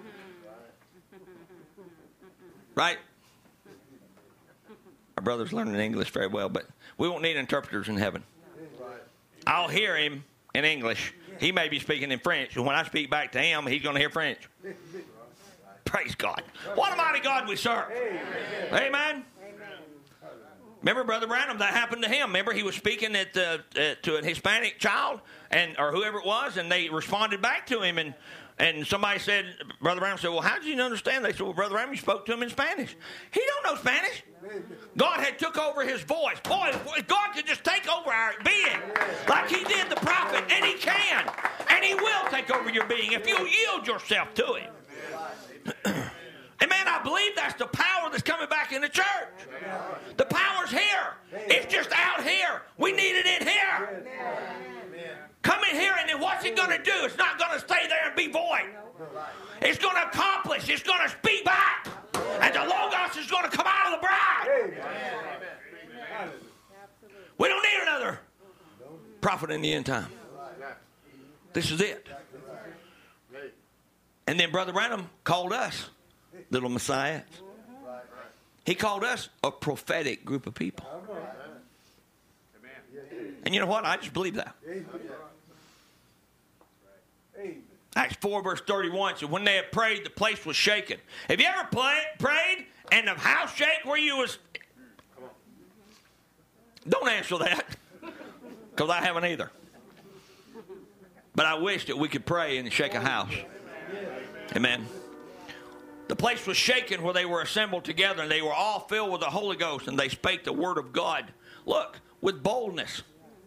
Right? Our brother's learning English very well, but we won't need interpreters in heaven. I'll hear him in English. He may be speaking in French, and when I speak back to him, he's going to hear French. Praise God. What a mighty God we serve. Amen. Remember Brother Branham, that happened to him. Remember he was speaking to a Hispanic child or whoever it was, and they responded back to him, and somebody said, Brother Branham said, well, how did you understand? They said, well, Brother Branham, you spoke to him in Spanish. He don't know Spanish. God had took over his voice. Boy, God could just take over our being like he did the prophet, and he can, and he will take over your being if you yield yourself to him. And man, I believe that's the power that's coming back in the church. The power's here. It's just out here. We need it in here. Come in here, and then what's it going to do? It's not going to stay there and be void. It's going to accomplish. It's going to speak back. And the Logos is going to come out of the bride. We don't need another prophet in the end time. This is it. And then Brother Branham called us little messiahs. He called us a prophetic group of people. And you know what? I just believe that. Acts 4 verse 31 said, when they had prayed, the place was shaken. Have you ever prayed and the house shake where you was? Don't answer that, because I haven't either. But I wish that we could pray and shake a house. Amen. The place was shaken where they were assembled together, and they were all filled with the Holy Ghost, and they spake the word of God. Look, with boldness.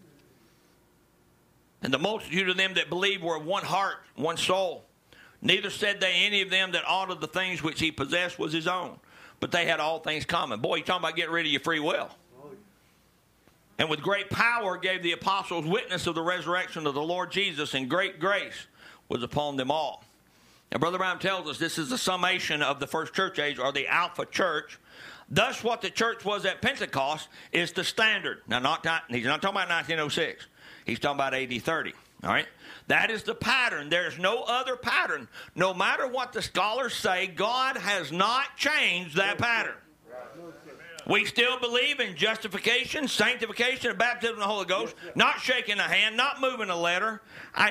And the multitude of them that believed were of one heart, one soul. Neither said they any of them that aught of the things which he possessed was his own, but they had all things common. Boy, you're talking about getting rid of your free will. And with great power gave the apostles witness of the resurrection of the Lord Jesus, and great grace was upon them all. Now, Brother Brown tells us this is the summation of the first church age, or the Alpha Church. Thus, what the church was at Pentecost is the standard. Now, he's not talking about 1906. He's talking about AD 30. All right? That is the pattern. There's no other pattern. No matter what the scholars say, God has not changed that pattern. We still believe in justification, sanctification, and baptism of the Holy Ghost, not shaking a hand, not moving a letter.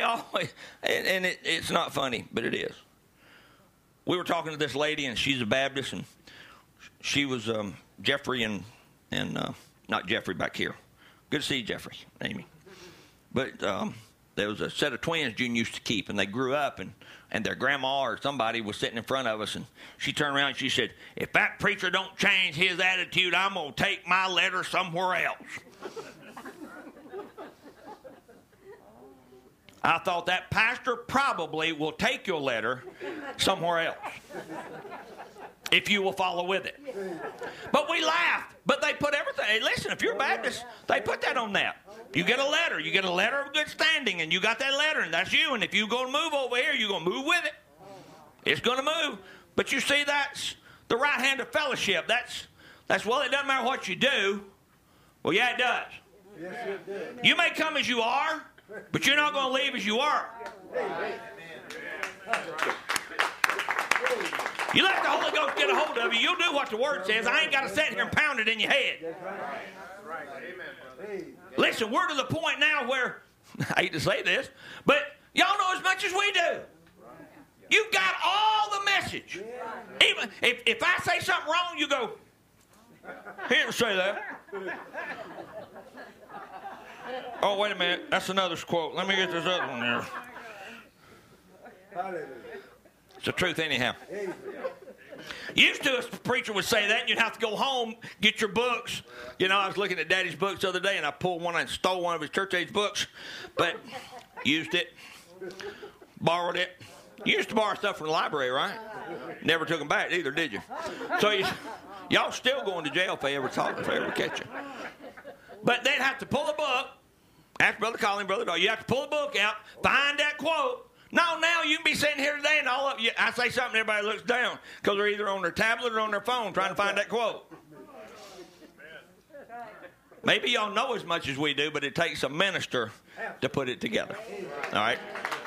It's not funny, but it is. We were talking to this lady, and she's a Baptist, and she was Jeffrey and not Jeffrey back here. Good to see you, Jeffrey, Amy. But there was a set of twins June used to keep, and they grew up, and their grandma or somebody was sitting in front of us, and she turned around and she said, if that preacher don't change his attitude, I'm going to take my letter somewhere else. I thought that pastor probably will take your letter somewhere else if you will follow with it. But we laughed. But they put everything. Hey, listen, if you're a Baptist, they put that on that. You get a letter. You get a letter of good standing, and you got that letter, and that's you. And if you're going to move over here, you're going to move with it. It's going to move. But you see, that's the right hand of fellowship. That's well, it doesn't matter what you do. Well, yeah, it does. Yes, it does. You may come as you are, but you're not going to leave as you are. You let the Holy Ghost get a hold of you, you'll do what the Word says. I ain't got to sit here and pound it in your head. Listen, we're to the point now where, I hate to say this, but y'all know as much as we do. You've got all the message. Even if I say something wrong, you go, he didn't say that. Oh, wait a minute. That's another quote. Let me get this other one there. It's the truth anyhow. Used to, a preacher would say that, and you'd have to go home, get your books. You know, I was looking at Daddy's books the other day, and I pulled one and stole one of his church age books, but used it, borrowed it. You used to borrow stuff from the library, right? Never took them back either, did you? So y'all still going to jail if they ever catch you. But they'd have to pull a book. Ask Brother Colin, Brother Dawg. You have to pull a book out, find that quote. No, now you can be sitting here today and all of you, I say something, everybody looks down because they're either on their tablet or on their phone trying to find that quote. Maybe y'all know as much as we do, but it takes a minister to put it together. All right?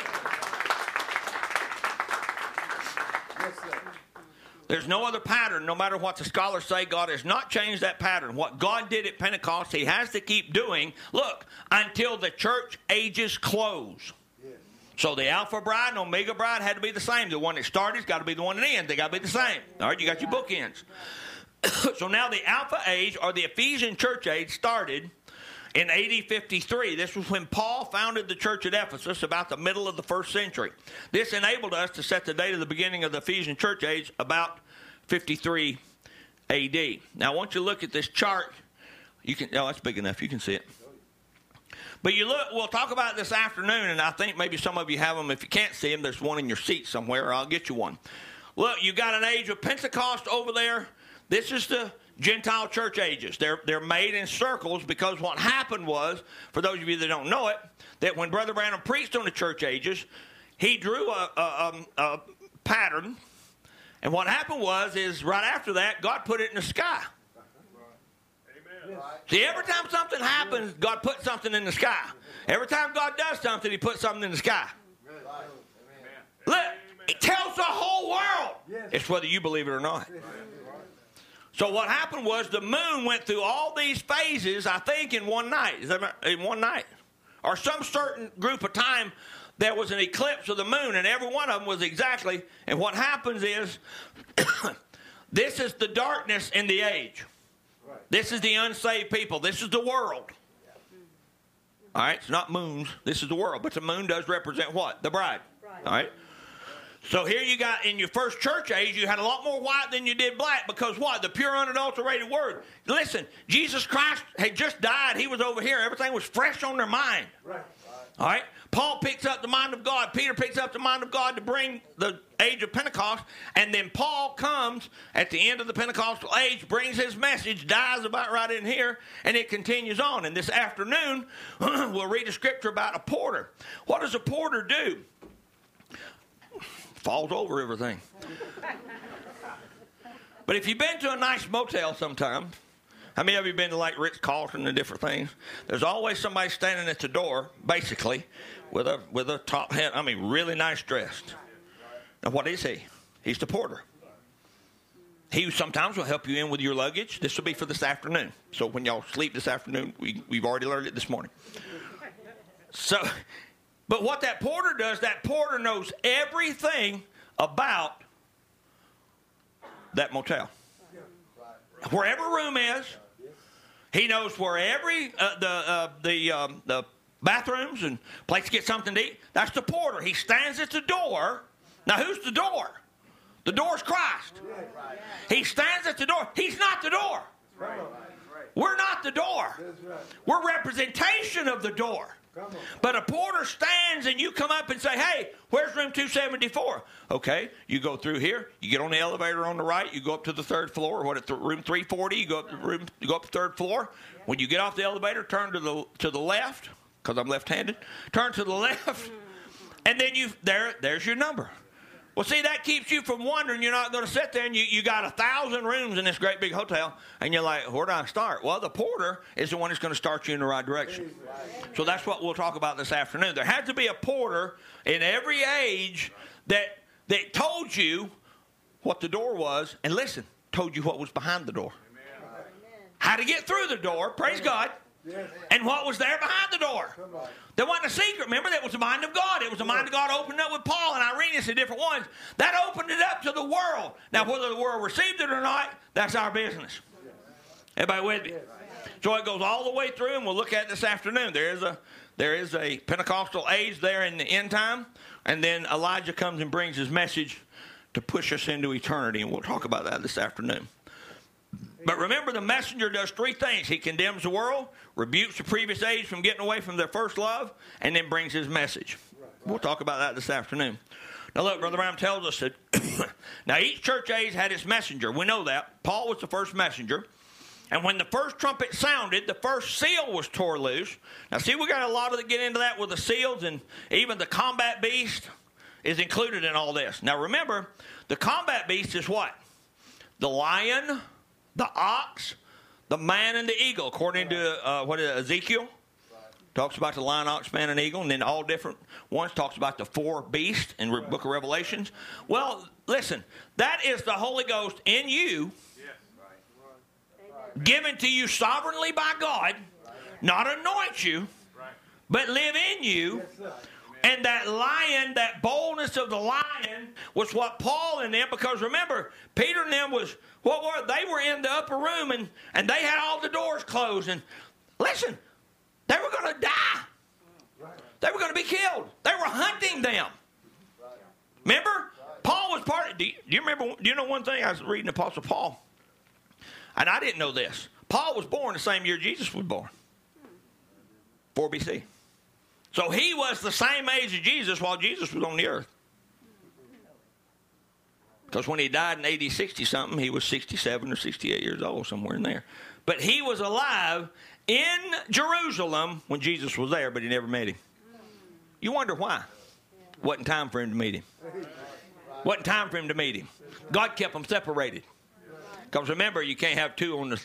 There's no other pattern. No matter what the scholars say, God has not changed that pattern. What God did at Pentecost, he has to keep doing, look, until the church ages close. So the Alpha bride and Omega bride had to be the same. The one that started has got to be the one that ends. They got to be the same. All right, you got your bookends. So now the Alpha Age, or the Ephesian church age, started in AD 53. This was when Paul founded the church at Ephesus, about the middle of the first century. This enabled us to set the date of the beginning of the Ephesian church age about 53 AD. Now, I want you to look at this chart. You can, oh, that's big enough. You can see it. But you look, we'll talk about it this afternoon, and I think maybe some of you have them. If you can't see them, there's one in your seat somewhere, or I'll get you one. Look, you got an age of Pentecost over there. This is the Gentile church ages. They're made in circles because what happened was, for those of you that don't know it, that when Brother Branham preached on the church ages, he drew a pattern, and what happened is right after that, God put it in the sky. See, every time something happens, God puts something in the sky. Every time God does something, he puts something in the sky. Look, it tells the whole world. It's whether you believe it or not. So what happened was the moon went through all these phases, I think, in one night. Is that right? In one night? Or some certain group of time, there was an eclipse of the moon, and every one of them was exactly. And what happens is, this is the darkness in the age. This is the unsaved people. This is the world. All right? It's not moons. This is the world. But the moon does represent what? The bride. All right? So here you got, in your first church age, you had a lot more white than you did black. Because what? The pure, unadulterated word. Listen, Jesus Christ had just died. He was over here. Everything was fresh on their mind. All right? Paul picks up the mind of God. Peter picks up the mind of God to bring the age of Pentecost. And then Paul comes at the end of the Pentecostal age, brings his message, dies about right in here, and it continues on. And this afternoon, we'll read a scripture about a porter. What does a porter do? Falls over everything. But if you've been to a nice motel sometime, how many of you been to like Ritz-Carlton and different things? There's always somebody standing at the door, basically, with a top hat. I mean, really nice dressed. Now, what is he? He's the porter. He sometimes will help you in with your luggage. This will be for this afternoon. So when y'all sleep this afternoon, we've already learned it this morning. So, but what that porter does, that porter knows everything about that motel. Where every room is, he knows where every the bathrooms and place to get something to eat. That's the porter. He stands at the door. Now, who's the door? The door's Christ. He stands at the door. He's not the door. We're not the door. We're representation of the door. But a porter stands and you come up and say, hey, where's room 274? Okay, you go through here. You get on the elevator on the right. You go up to the third floor. Room 340. You go up the third floor. When you get off the elevator, turn to the left, because I'm left-handed. Turn to the left, and then there's your number. Well, see, that keeps you from wondering. You're not going to sit there and you got 1,000 rooms in this great big hotel, and you're like, where do I start? Well, the porter is the one that's going to start you in the right direction. So that's what we'll talk about this afternoon. There had to be a porter in every age that told you what the door was, and listen, told you what was behind the door. How to get through the door, praise God, and what was there behind the door. There wasn't a secret, remember? That was the mind of God. It was the mind of God opened up with Paul and Irenaeus and different ones. That opened it up to the world. Now, whether the world received it or not, that's our business. Everybody with me? So it goes all the way through, and we'll look at it this afternoon. There is a Pentecostal age there in the end time, and then Elijah comes and brings his message to push us into eternity, and we'll talk about that this afternoon. But remember, the messenger does three things. He condemns the world, rebukes the previous age from getting away from their first love, and then brings his message. We'll talk about that this afternoon. Now look, Brother Branham tells us that now each church age had its messenger. We know that. Paul was the first messenger. And when the first trumpet sounded, the first seal was tore loose. Now see, we got a lot of that get into that with the seals, and even the combat beast is included in all this. Now remember, the combat beast is what? The lion, the ox, the man, and the eagle, according to Ezekiel. Talks about the lion, ox, man, and eagle, and then all different ones talks about the four beasts in the book of Revelations. Well, listen, that is the Holy Ghost in you, given to you sovereignly by God, not anoint you, but live in you, And that lion, that boldness of the lion was what Paul and them, because remember, Peter and them was, they were in the upper room and they had all the doors closed. And listen, they were going to die. They were going to be killed. They were hunting them. Remember? Paul was part of, do you know one thing? I was reading Apostle Paul, and I didn't know this. Paul was born the same year Jesus was born, 4 BC. So he was the same age as Jesus while Jesus was on the earth. Because when he died in AD 60-something, he was 67 or 68 years old, somewhere in there. But he was alive in Jerusalem when Jesus was there, but he never met him. You wonder why? Wasn't time for him to meet him. Wasn't time for him to meet him. God kept them separated. Because remember, you can't have two on the...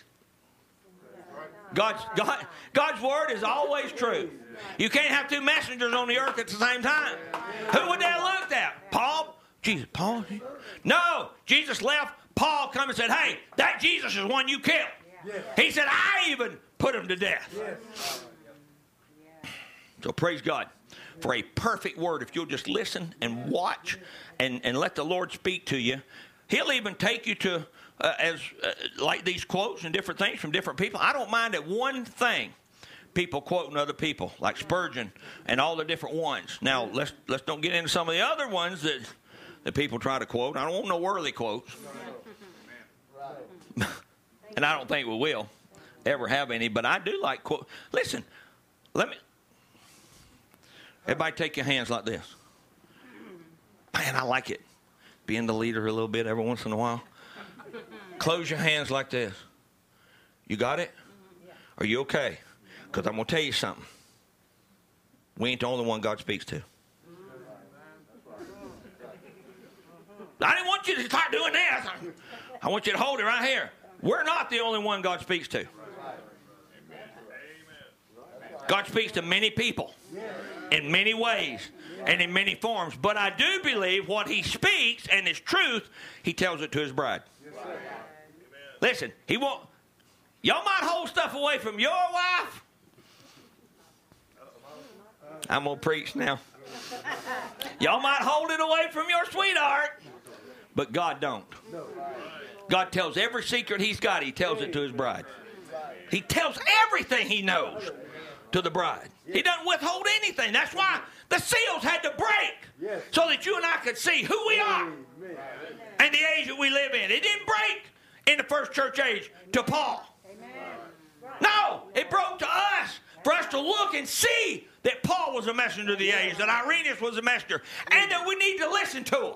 God's word is always true. You can't have two messengers on the earth at the same time. Who would they have looked at? Paul? Jesus, Paul? No. Jesus left. Paul come and said, hey, that Jesus is one you killed. He said, I even put him to death. So praise God for a perfect word. If you'll just listen and watch and let the Lord speak to you, He'll even take you to like these quotes and different things from different people. I don't mind that one thing, people quoting other people, like Spurgeon and all the different ones. Now, let's don't get into some of the other ones that people try to quote. I don't want no worldly quotes. And I don't think we will ever have any, but I do like quote. Listen, everybody take your hands like this. Man, I like it. Being the leader a little bit every once in a while. Close your hands like this. You got it? Are you okay? Because I'm going to tell you something. We ain't the only one God speaks to. I didn't want you to start doing this. I want you to hold it right here. We're not the only one God speaks to. God speaks to many people in many ways and in many forms. But I do believe what He speaks and His truth, He tells it to His bride. Listen, He won't. Y'all might hold stuff away from your wife. I'm going to preach now. Y'all might hold it away from your sweetheart, but God don't. God tells every secret He's got, He tells it to His bride. He tells everything He knows to the bride. He doesn't withhold anything. That's why the seals had to break so that you and I could see who we are and the age that we live in. It didn't break in the first church age to Paul. No, it broke to us for us to look and see that Paul was a messenger of the age, that Irenaeus was a messenger, and that we need to listen to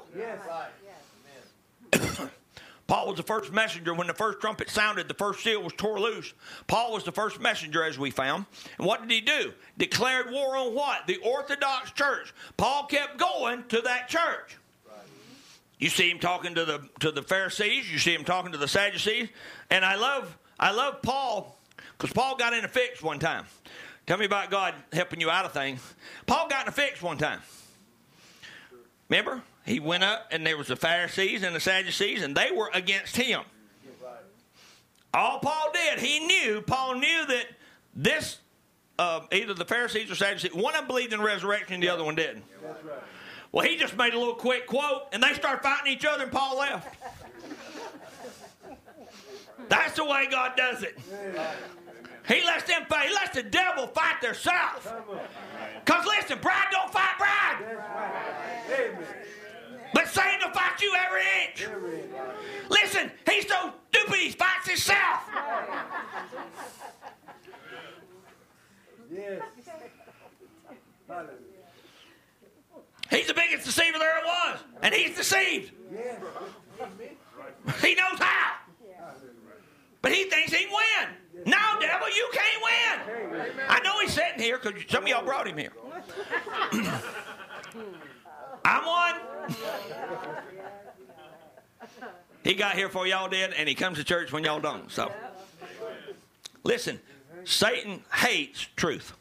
him. Paul was the first messenger. When the first trumpet sounded, the first seal was tore loose. Paul was the first messenger, as we found. And what did he do? Declared war on what? The Orthodox Church. Paul kept going to that church. You see him talking to the Pharisees. You see him talking to the Sadducees. And I love Paul, because Paul got in a fix one time. Tell me about God helping you out of things. Paul got in a fix one time. Remember? He went up, and there was the Pharisees and the Sadducees, and they were against him. All Paul did, Paul knew that this, either the Pharisees or Sadducees, one of them believed in resurrection, the other one didn't. Well, he just made a little quick quote, and they started fighting each other, and Paul left. That's the way God does it. He lets them fight. He lets the devil fight themselves. Because listen, bride don't fight bride. But Satan will fight you every inch. Listen, he's so stupid he fights himself. He's the biggest deceiver there was. And he's deceived. He knows how. But he thinks he can win. No, devil, you can't win. I know he's sitting here because some of y'all brought him here. I'm one. He got here before y'all did, and he comes to church when y'all don't. So, listen, Satan hates truth.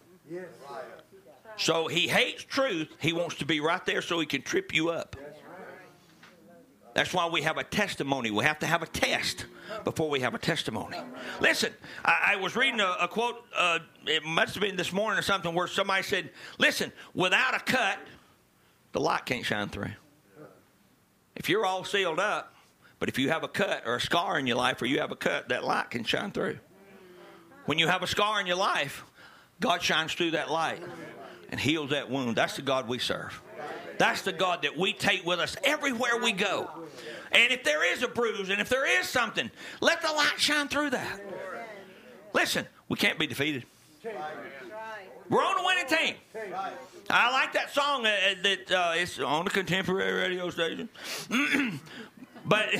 So he hates truth. He wants to be right there so he can trip you up. That's why we have a testimony. We have to have a test before we have a testimony. Listen, I was reading a quote, it must have been this morning or something, where somebody said, listen, without a cut, the light can't shine through. If you're all sealed up, but if you have a cut or a scar in your life, or you have a cut, that light can shine through. When you have a scar in your life, God shines through that light and heals that wound. That's the God we serve. That's the God that we take with us everywhere we go. And if there is a bruise and if there is something, let the light shine through that. Listen, we can't be defeated. We're on the winning team. I like that song that it's on the contemporary radio station. but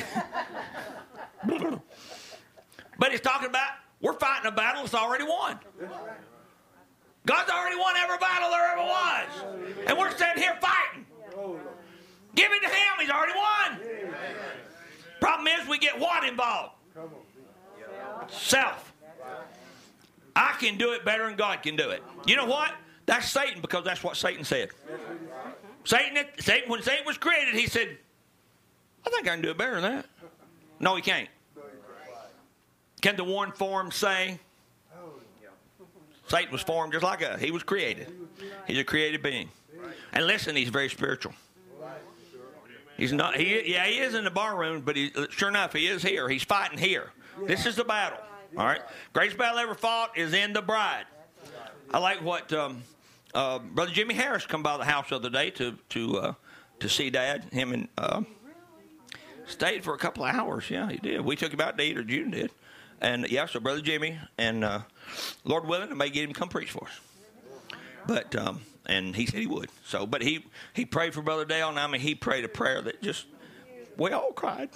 it's talking about we're fighting a battle that's already won. God's already won every battle there ever was. And we're sitting here fighting. Give it to him. He's already won. Problem is we get what involved? Self. I can do it better than God can do it. You know what? That's Satan, because that's what Satan said. Satan, when Satan was created, he said, I think I can do it better than that. No, he can't. Can the one formed say? Satan was formed just like us. He was created. He's a created being. And listen, he's very spiritual. He's not. He is in the bar room, but sure enough, he is here. He's fighting here. This is the battle. All right. Greatest battle ever fought is in the bride. I like what Brother Jimmy Harris come by the house the other day to see Dad. Him and stayed for a couple of hours. Yeah, he did. We took him out to eat, or June did. And yeah, so Brother Jimmy, and Lord willing, I may get him to come preach for us. But and he said he would. So, but he prayed for Brother Dale, and I mean he prayed a prayer that just we all cried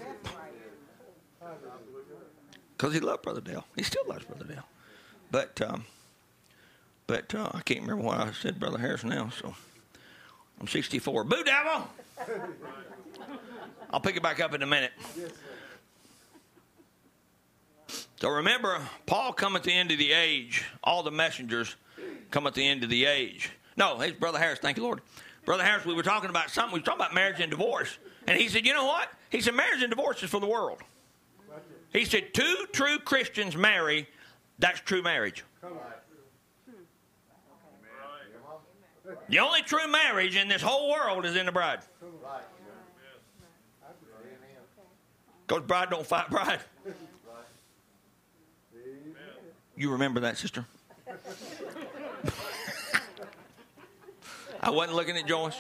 because he loved Brother Dale. He still loves Brother Dale. But I can't remember why I said Brother Harris now. So I'm 64. Boo, devil! I'll pick it back up in a minute. So remember, Paul come at the end of the age. All the messengers come at the end of the age. No, it's Brother Harris. Thank you, Lord. Brother Harris, we were talking about something. We were talking about marriage and divorce. And he said, you know what? He said, marriage and divorce is for the world. He said, 2 true Christians marry. That's true marriage. The only true marriage in this whole world is in the bride. Because bride don't fight bride. You remember that, sister? I wasn't looking at Joyce.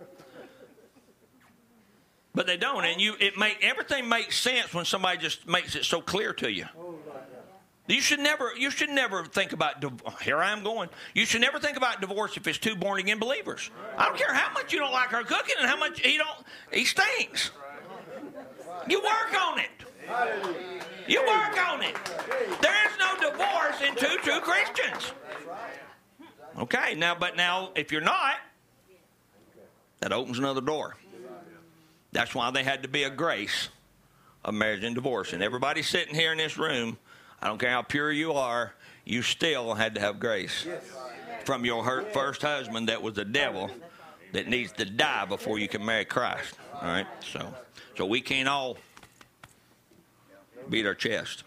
But they don't, and everything makes sense when somebody just makes it so clear to you. You should never think about here I am going. You should never think about divorce if it's 2 born again believers. I don't care how much you don't like her cooking and how much he stinks. You work on it. You work on it. There is no divorce in 2 true Christians. Okay, now, if you're not, that opens another door. That's why they had to be a grace of marriage and divorce. And everybody sitting here in this room, I don't care how pure you are, you still had to have grace from your first husband that was the devil that needs to die before you can marry Christ. All right, so we can't all beat our chest.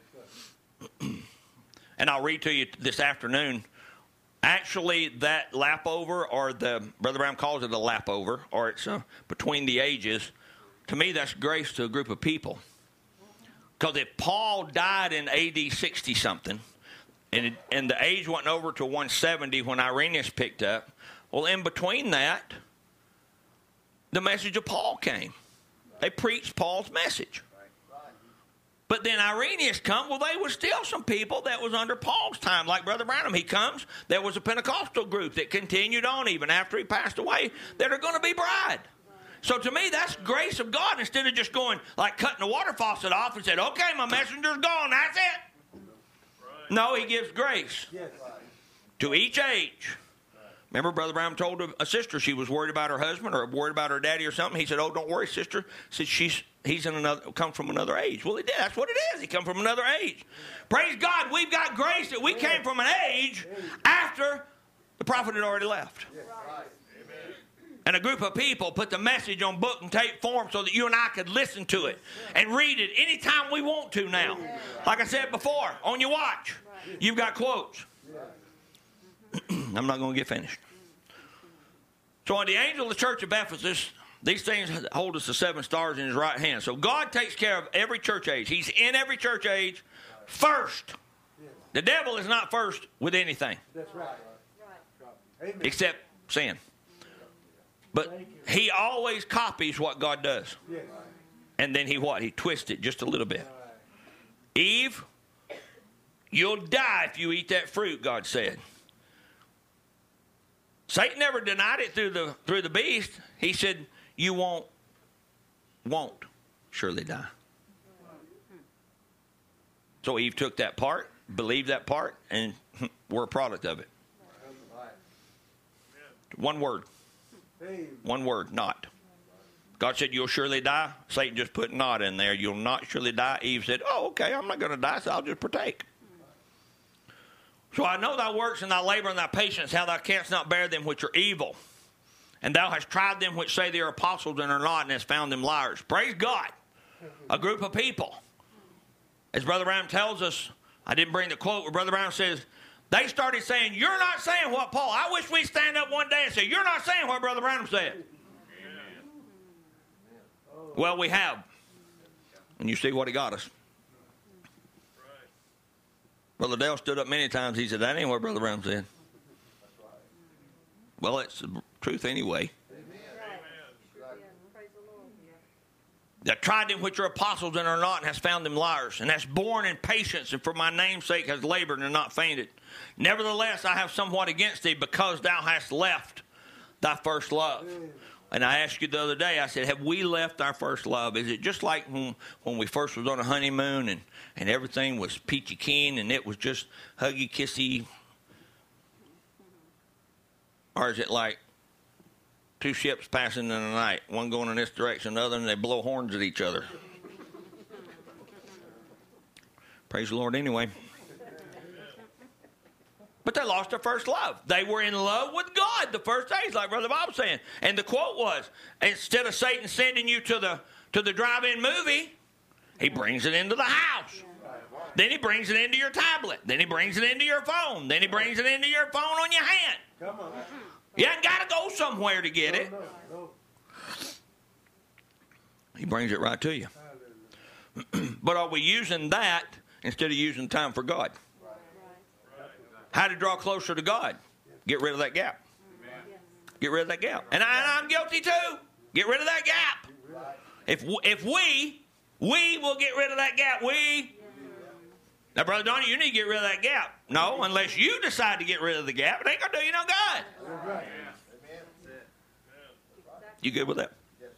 And I'll read to you this afternoon. Actually, that lap over, or Brother Brown calls it a lap over, or it's between the ages. To me, that's grace to a group of people. Because if Paul died in AD 60 something, and the age went over to 170 when Irenaeus picked up, well, in between that, the message of Paul came. They preached Paul's message. But then Irenaeus come, well, they were still some people that was under Paul's time, like Brother Branham. He comes, there was a Pentecostal group that continued on even after he passed away that are going to be bride. So to me, that's grace of God, instead of just going, like cutting the water faucet off and said, okay, my messenger's gone, that's it. No, he gives grace to each age. Remember, Brother Branham told a sister she was worried about her husband or worried about her daddy or something. He said, oh, don't worry, sister. He said, he's come from another age. Well, he did. That's what it is. He come from another age. Praise God, we've got grace that we came from an age after the prophet had already left. And a group of people put the message on book and tape form so that you and I could listen to it and read it anytime we want to now. Like I said before, on your watch, you've got quotes. I'm not going to get finished. So on the angel of the church of Ephesus, these things hold us the 7 stars in his right hand. So God takes care of every church age. He's in every church age first. The devil is not first with anything. That's right. Except sin. But he always copies what God does. Yes. And then he what? He twists it just a little bit. Eve, you'll die if you eat that fruit, God said. Satan never denied it through the beast. He said, you won't surely die. So Eve took that part, believed that part, and we're a product of it. One word. One word, not. God said, you'll surely die. Satan just put not in there. You'll not surely die. Eve said, oh, okay, I'm not going to die, so I'll just partake. So I know thy works and thy labor and thy patience, how thou canst not bear them which are evil. And thou hast tried them which say they are apostles and are not, and hast found them liars. Praise God. A group of people. As Brother Branham tells us, I didn't bring the quote where Brother Branham says, they started saying, you're not saying what Paul. I wish we'd stand up one day and say, you're not saying what Brother Branham said. Amen. Well, we have. And you see what he got us. Brother Dale stood up many times. He said, that ain't what Brother Branham said. Well, it's the truth anyway. That tried them which are apostles and are not, and has found them liars, and that's born in patience, and for my name's sake has labored and not fainted. Nevertheless, I have somewhat against thee, because thou hast left thy first love. And I asked you the other day, I said, have we left our first love? Is it just like when we first was on a honeymoon and everything was peachy keen and it was just huggy, kissy? Or is it like two ships passing in the night, one going in this direction, the other, and they blow horns at each other? Praise the Lord anyway. But they lost their first love. They were in love with God the first days, like Brother Bob was saying. And the quote was, instead of Satan sending you to the drive-in movie, he brings it into the house. Then he brings it into your tablet. Then he brings it into your phone. Then he brings it into your phone on your hand. Come on. You ain't got to go somewhere to get it. No. He brings it right to you. But are we using that instead of using time for God? How to draw closer to God? Get rid of that gap. Get rid of that gap. And I'm guilty too. Get rid of that gap. If we will get rid of that gap, Now, Brother Donnie, you need to get rid of that gap. No, unless you decide to get rid of the gap, it ain't going to do you no good. You good with that?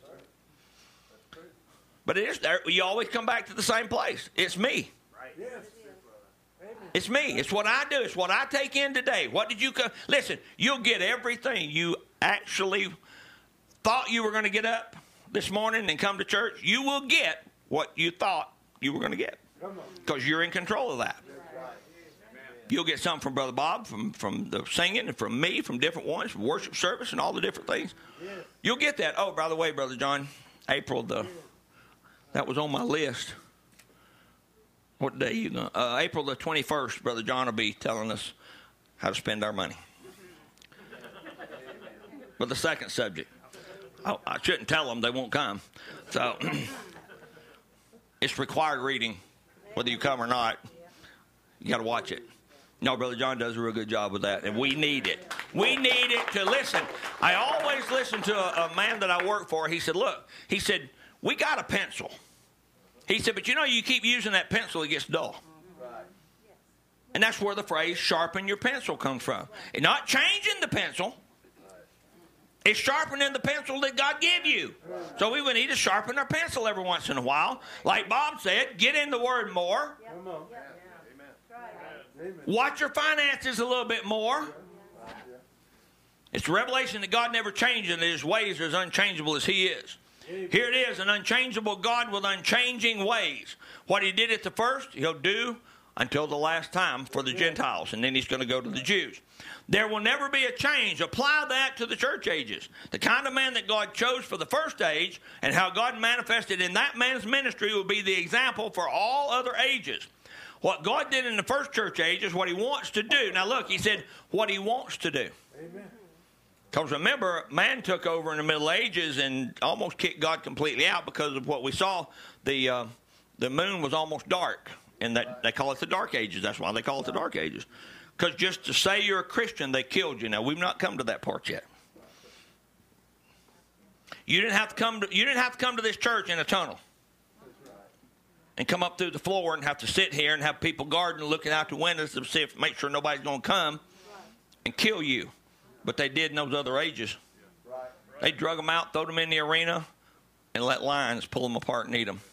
But it is there. You always come back to the same place. It's me. It's me. It's what I do. It's what I take in today. What did you listen, you'll get everything you actually thought you were going to get up this morning and come to church. You will get what you thought you were going to get. Because you're in control of that. You'll get something from Brother Bob, from the singing, and from me, from different ones, from worship service and all the different things. You'll get that. Oh, by the way, Brother John, April that was on my list. What day you going? April the 21st, Brother John will be telling us how to spend our money. But the second subject, I shouldn't tell them; they won't come. So it's required reading, whether you come or not. You got to watch it. No, Brother John does a real good job with that, and we need it. We need it to listen. I always listen to a man that I work for. He said, "Look," he said, "we got a pencil." He said, but you keep using that pencil, it gets dull. And that's where the phrase sharpen your pencil comes from. It's not changing the pencil. It's sharpening the pencil that God gave you. So we would need to sharpen our pencil every once in a while. Like Bob said, get in the Word more. Watch your finances a little bit more. It's a revelation that God never changes and His ways are as unchangeable as He is. Here it is, an unchangeable God with unchanging ways. What He did at the first, He'll do until the last time for the Gentiles, and then he's going to go to the Jews. There will never be a change. Apply that to the church ages. The kind of man that God chose for the first age and how God manifested in that man's ministry will be the example for all other ages. What God did in the first church age is what he wants to do. Now look, he said what he wants to do. Amen. Because remember, man took over in the Middle Ages and almost kicked God completely out because of what we saw. The moon was almost dark, and that they call it the Dark Ages. That's why they call it the Dark Ages. Because just to say you're a Christian, they killed you. Now we've not come to that part yet. You didn't have to come to this church in a tunnel and come up through the floor and have to sit here and have people guarding, looking out the windows to see make sure nobody's going to come and kill you. But they did in those other ages. They drug them out, throw them in the arena, and let lions pull them apart and eat them.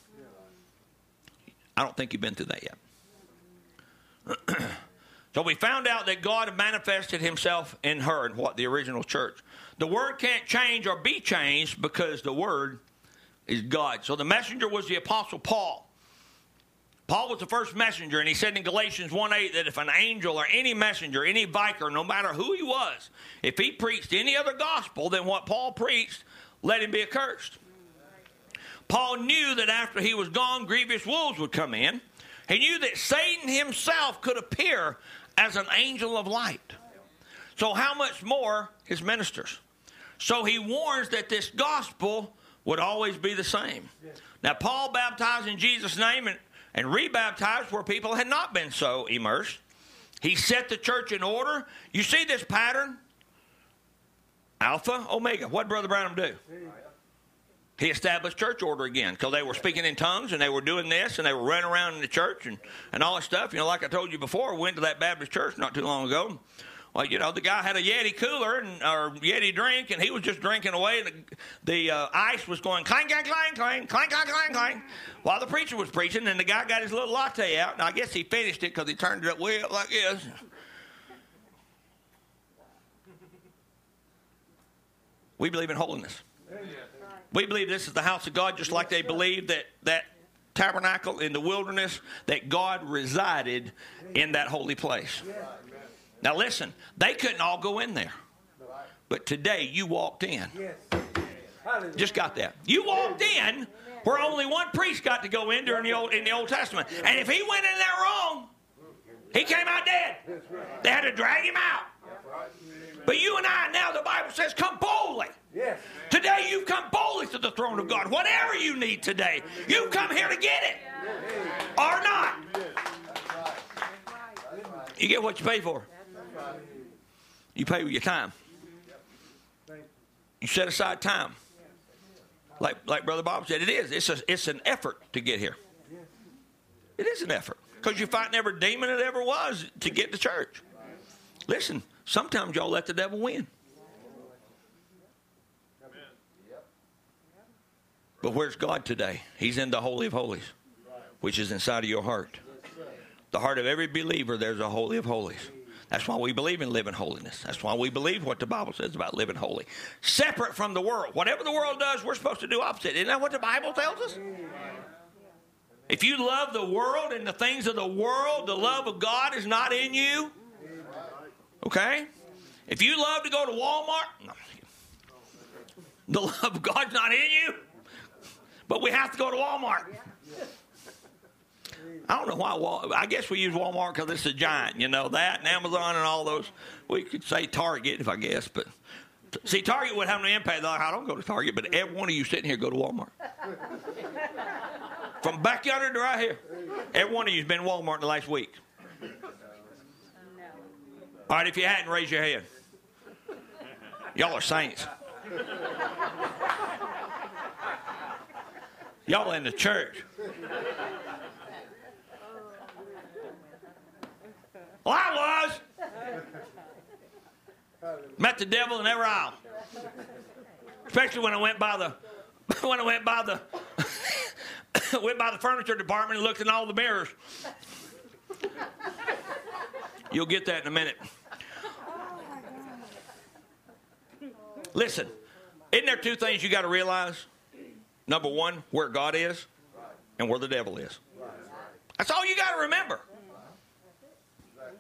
I don't think you've been through that yet. So we found out that God had manifested himself in her, in what? The original church. The word can't change or be changed because the word is God. So the messenger was the Apostle Paul. Paul was the first messenger, and he said in Galatians 1:8 that if an angel or any messenger, any vicar, no matter who he was, if he preached any other gospel than what Paul preached, let him be accursed. Paul knew that after he was gone, grievous wolves would come in. He knew that Satan himself could appear as an angel of light. So how much more his ministers? So he warns that this gospel would always be the same. Now, Paul baptized in Jesus' name and rebaptized where people had not been so immersed. He set the church in order. You see this pattern? Alpha, Omega. What did Brother Branham do? He established church order again because they were speaking in tongues and they were doing this and they were running around in the church and all that stuff. You know, like I told you before, we went to that Baptist church not too long ago. Well, you know, the guy had a Yeti cooler or Yeti drink, and he was just drinking away. The ice was going clang, clang, clang, clang, clang, clang, clang, clang, while the preacher was preaching, and the guy got his little latte out. And I guess he finished it because he turned it way up like this. We believe in holiness. We believe this is the house of God, just like they believed that tabernacle in the wilderness, that God resided in that holy place. Now listen, they couldn't all go in there. But today you walked in. Just got that. You walked in where only one priest got to go in during in the Old Testament. And if he went in there wrong, he came out dead. They had to drag him out. But you and I now, the Bible says, come boldly. Today you've come boldly to the throne of God. Whatever you need today, you've come here to get it. Or not. You get what you pay for. You pay with your time. You set aside time. Like Brother Bob said, it is. It's an effort to get here. It is an effort. Because you're fighting every demon it ever was to get to church. Listen, sometimes y'all let the devil win. But where's God today? He's in the Holy of Holies, which is inside of your heart. The heart of every believer, there's a Holy of Holies. That's why we believe in living holiness. That's why we believe what the Bible says about living holy. Separate from the world. Whatever the world does, we're supposed to do opposite. Isn't that what the Bible tells us? If you love the world and the things of the world, the love of God is not in you. Okay? If you love to go to Walmart, no, the love of God's not in you. But we have to go to Walmart. I don't know why. I guess we use Walmart because it's a giant, you know, that and Amazon and all those. We could say Target, if I guess, but see, Target would have no impact. Like, I don't go to Target, but every one of you sitting here go to Walmart. From back yonder to right here, every one of you's been to Walmart in the last week. All right, if you hadn't, raise your hand. Y'all are saints. Y'all in the church. Well, I was. Met the devil in every aisle. Especially when I went by the furniture department and looked in all the mirrors. You'll get that in a minute. Listen, isn't there two things you got to realize? Number one, where God is and where the devil is. That's all you got to remember.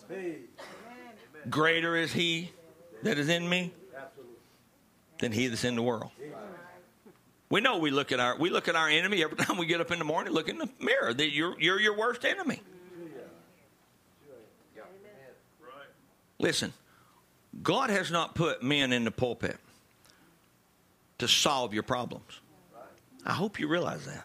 Greater is he that is in me than he that's in the world. We know we look at our enemy every time we get up in the morning. Look in the mirror. That you're your worst enemy. Listen, God has not put men in the pulpit to solve your problems. I hope you realize that.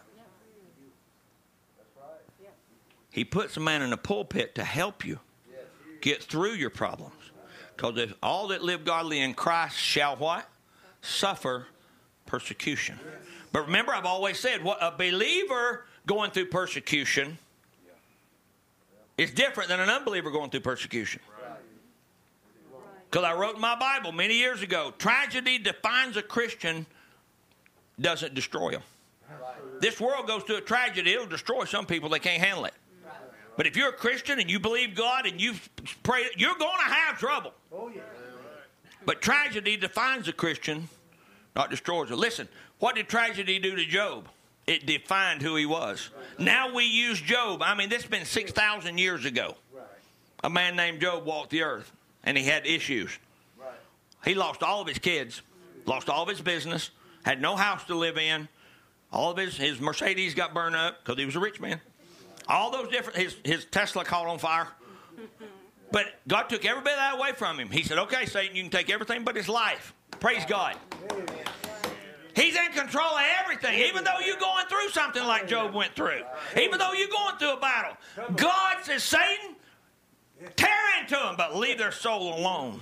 He puts a man in the pulpit to help you get through your problems. Because if all that live godly in Christ shall what? Suffer persecution. But remember, I've always said, what a believer going through persecution is different than an unbeliever going through persecution. Because I wrote in my Bible many years ago, tragedy defines a Christian, doesn't destroy them. This world goes through a tragedy, it'll destroy some people, they can't handle it. But if you're a Christian and you believe God and you've prayed, you're going to have trouble. But tragedy defines a Christian, not destroys it. Listen, what did tragedy do to Job? It defined who he was. Now we use Job. I mean, this has been 6,000 years ago. A man named Job walked the earth, and he had issues. He lost all of his kids, lost all of his business, had no house to live in. All of his Mercedes got burned up because he was a rich man. All those different, his Tesla caught on fire. But God took every bit of that away from him. He said, okay, Satan, you can take everything but his life. Praise God. He's in control of everything, even though you're going through something like Job went through. Even though you're going through a battle. God says, Satan, tear into them, but leave their soul alone.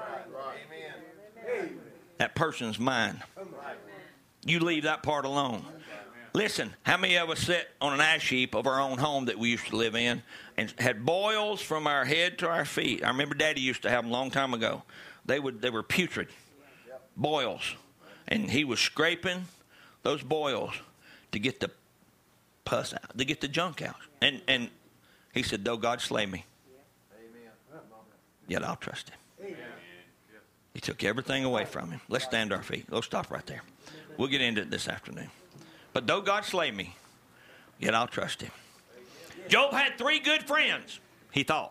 That person's mine. You leave that part alone. Listen, how many of us sit on an ash heap of our own home that we used to live in and had boils from our head to our feet? I remember Daddy used to have them a long time ago. They were putrid boils. And he was scraping those boils to get the pus out, to get the junk out. And he said, though God slay me, yet I'll trust him. He took everything away from him. Let's stand to our feet. Let's stop right there. We'll get into it this afternoon. But though God slay me, yet I'll trust him. Job had 3 good friends, he thought.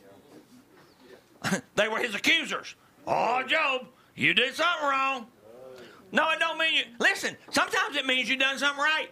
They were his accusers. Oh, Job, you did something wrong. No, it don't mean you. Listen, sometimes it means you done something right.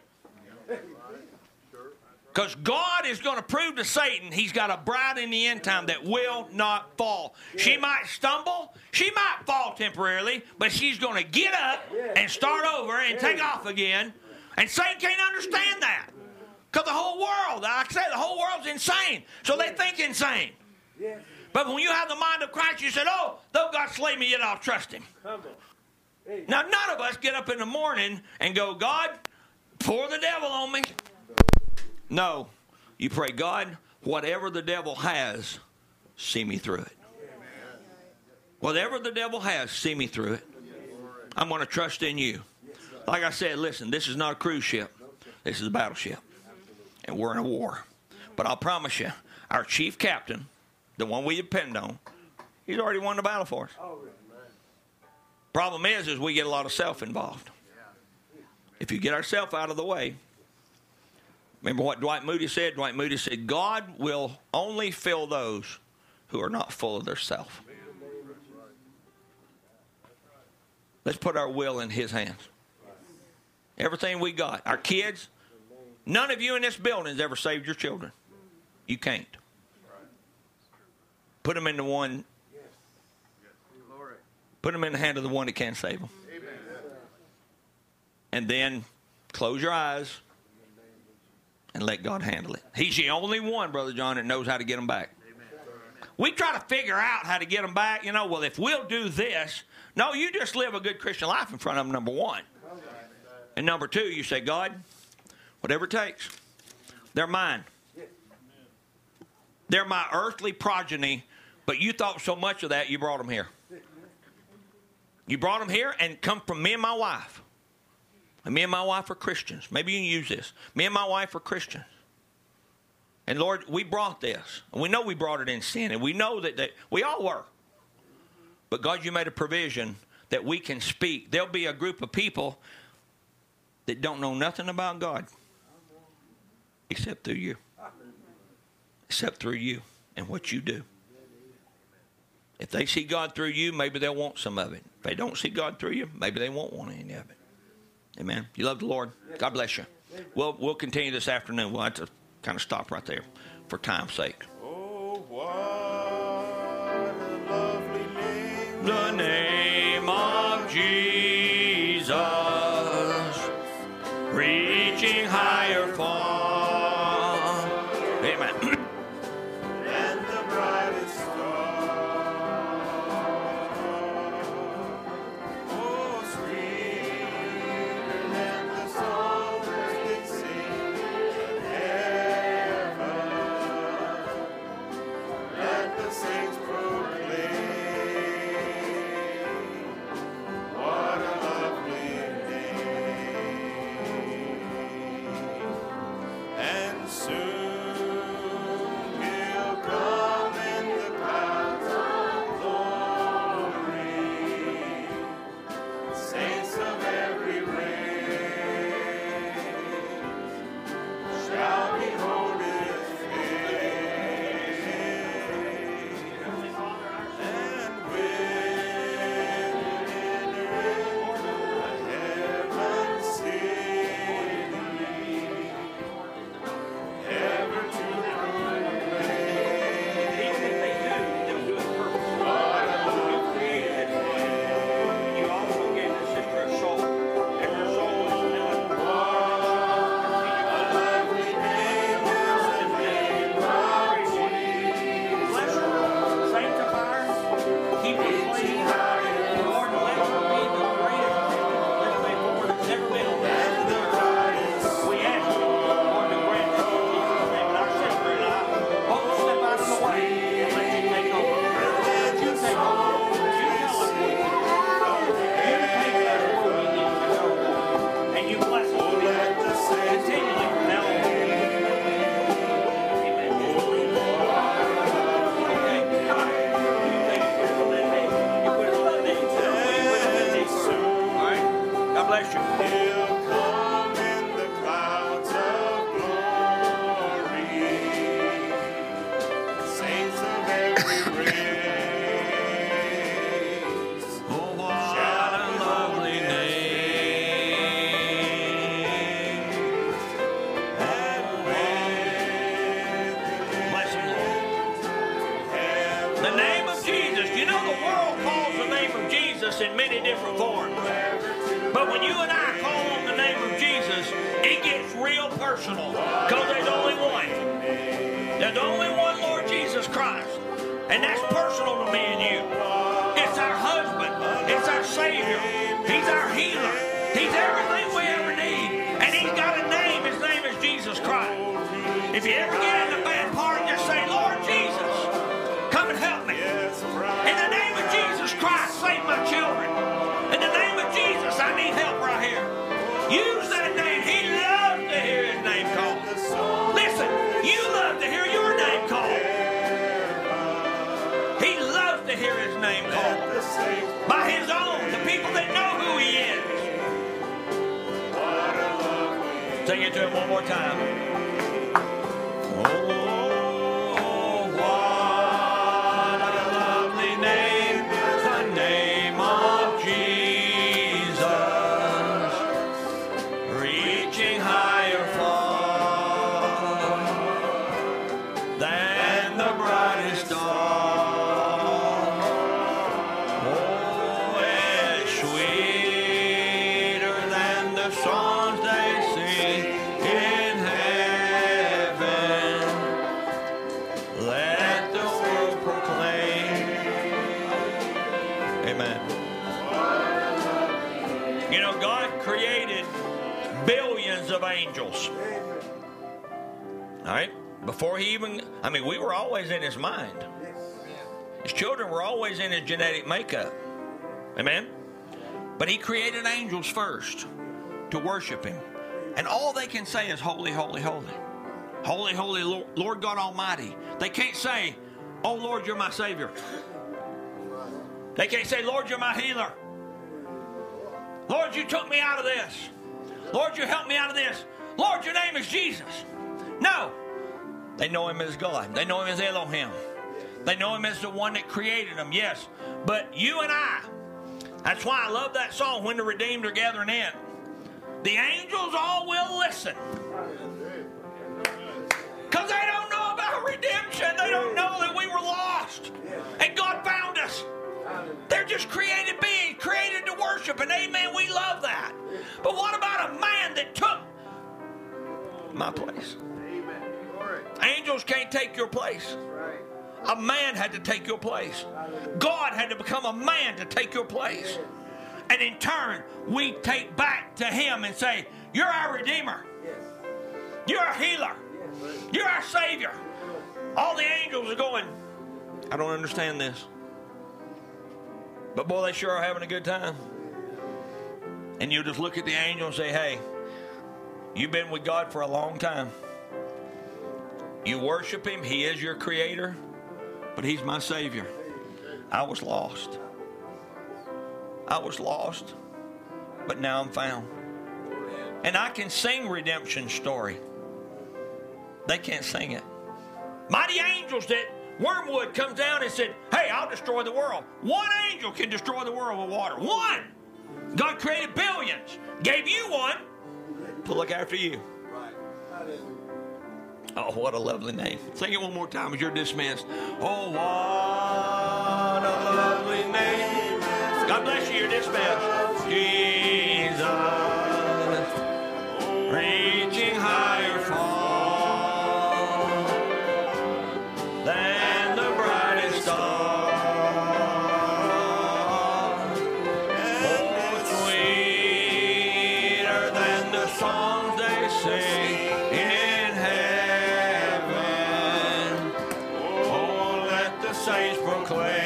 Because God is going to prove to Satan he's got a bride in the end time that will not fall. She might stumble. She might fall temporarily. But she's going to get up and start over and take off again. And Satan can't understand that. Because the whole world, like I say, the whole world's insane. So they think insane. But when you have the mind of Christ, you said, oh, though God slay me, yet I'll trust him. Now, none of us get up in the morning and go, God, pour the devil on me. No. You pray, God, whatever the devil has, see me through it. Whatever the devil has, see me through it. I'm going to trust in you. Like I said, listen, this is not a cruise ship. This is a battleship. And we're in a war. But I'll promise you, our chief captain, the one we depend on, he's already won the battle for us. Problem is we get a lot of self involved. If you get ourselves out of the way, remember what Dwight Moody said? Dwight Moody said, God will only fill those who are not full of their self. Let's put our will in his hands. Everything we got. Our kids. None of you in this building has ever saved your children. You can't. Put them in the one. Put them in the hand of the one that can save them. And then close your eyes and let God handle it. He's the only one, Brother John, that knows how to get them back. We try to figure out how to get them back. You know, well, if we'll do this. No, you just live a good Christian life in front of them, number one. And number two, you say, God, whatever it takes, they're mine. They're my earthly progeny, but you thought so much of that, you brought them here. You brought them here and come from me and my wife. And me and my wife are Christians. Maybe you can use this. Me and my wife are Christians. And Lord, we brought this. And we know we brought it in sin. And we know that we all were. But God, you made a provision that we can speak. There'll be a group of people that don't know nothing about God. Except through you. Except through you and what you do. If they see God through you, maybe they'll want some of it. If they don't see God through you, maybe they won't want any of it. Amen. You love the Lord? God bless you. We'll continue this afternoon. We'll have to kind of stop right there for time's sake. Oh, what a lovely name. The name of Jesus, reaching higher far. Amen. And the brightest star. Oh, sweeter than the songs they sing in heaven. Let the saints proclaim. What a lovely name. And soon he'll come in the clouds of glory. Saints of every race shall behold his face. And when heaven city, ever to You also gave this to her soul, and her soul is doing lovely name is the name of Jesus. bless her, sanctify her, keep her clean. Lord, let her be the greatest little bit forward that's ever been on this earth. We ask you, Lord, to grant this in Jesus' name. And our sister and I both step out of the way and let you take over. Let you take over. You tell us what to do. You take us where we need to go. And you bless us with it continually from now on. Amen. Okay. All right. You take it here from that day. You put it on that day. You put it on that day first. All right. God bless you. He'll come in the clouds of glory. Saints of every race. Oh, what a lovely name. And Bless him, Lord. The name of Jesus. You know, the world calls the name of Jesus in many different forms. But when you and I call on the name of Jesus, it gets real personal. Because there's only one. There's only one Lord Jesus Christ. And that's personal to me and you. It's our husband. It's our Savior. He's our healer. He's everything we ever need. And he's got a name. His name is Jesus Christ. If you ever get in a bad part, just say, Lord Jesus, come and help me. In the name of Jesus Christ, save my children. In the name of Jesus, I need help right here. Use that name. He loves to hear his name called. Listen, you love to hear your name called. He loves to hear his name called. By his own, the people that know who he is. Sing it to him one more time. Oh, what a lovely name, the name of Jesus, reaching higher far than the brightest star. Oh, it's sweeter than the songs they sing in heaven. Let the world proclaim. Amen. You know, God created billions of angels. All right? Before he even, we were always in his mind. His children were always in his genetic makeup. Amen? But he created angels first to worship him. And all they can say is, holy, holy, holy. Holy, holy, Lord God Almighty. They can't say, oh, Lord, you're my Savior. They can't say, Lord, you're my healer. Lord, you took me out of this. Lord, you helped me out of this. Lord, your name is Jesus. No. They know him as God. They know him as Elohim. They know him as the one that created them, yes. But you and I, that's why I love that song, When the Redeemed Are Gathering In. The angels all will listen. Because they don't know about redemption. They don't know that we were lost. And God found us. They're just created beings, created to worship. And amen, we love that. But what about a man that took my place? Angels can't take your place. A man had to take your place. God had to become a man to take your place. And in turn, we take back to him and say, you're our Redeemer. You're our healer. You're our Savior. All the angels are going, I don't understand this. But boy, they sure are having a good time. And you just look at the angel and say, hey, you've been with God for a long time. You worship him. He is your creator. But he's my Savior. I was lost. I was lost. But now I'm found. And I can sing redemption story. They can't sing it. Mighty angels that Wormwood comes down and said, hey, I'll destroy the world. One angel can destroy the world with water. One. God created billions. Gave you one to look after you. Oh, what a lovely name. Sing it one more time as you're dismissed. Oh, what a lovely name. God bless you. You're dismissed. Jesus, reaching higher far than the brightest star. Oh, sweeter than the songs they sing in heaven. Oh, let the saints proclaim.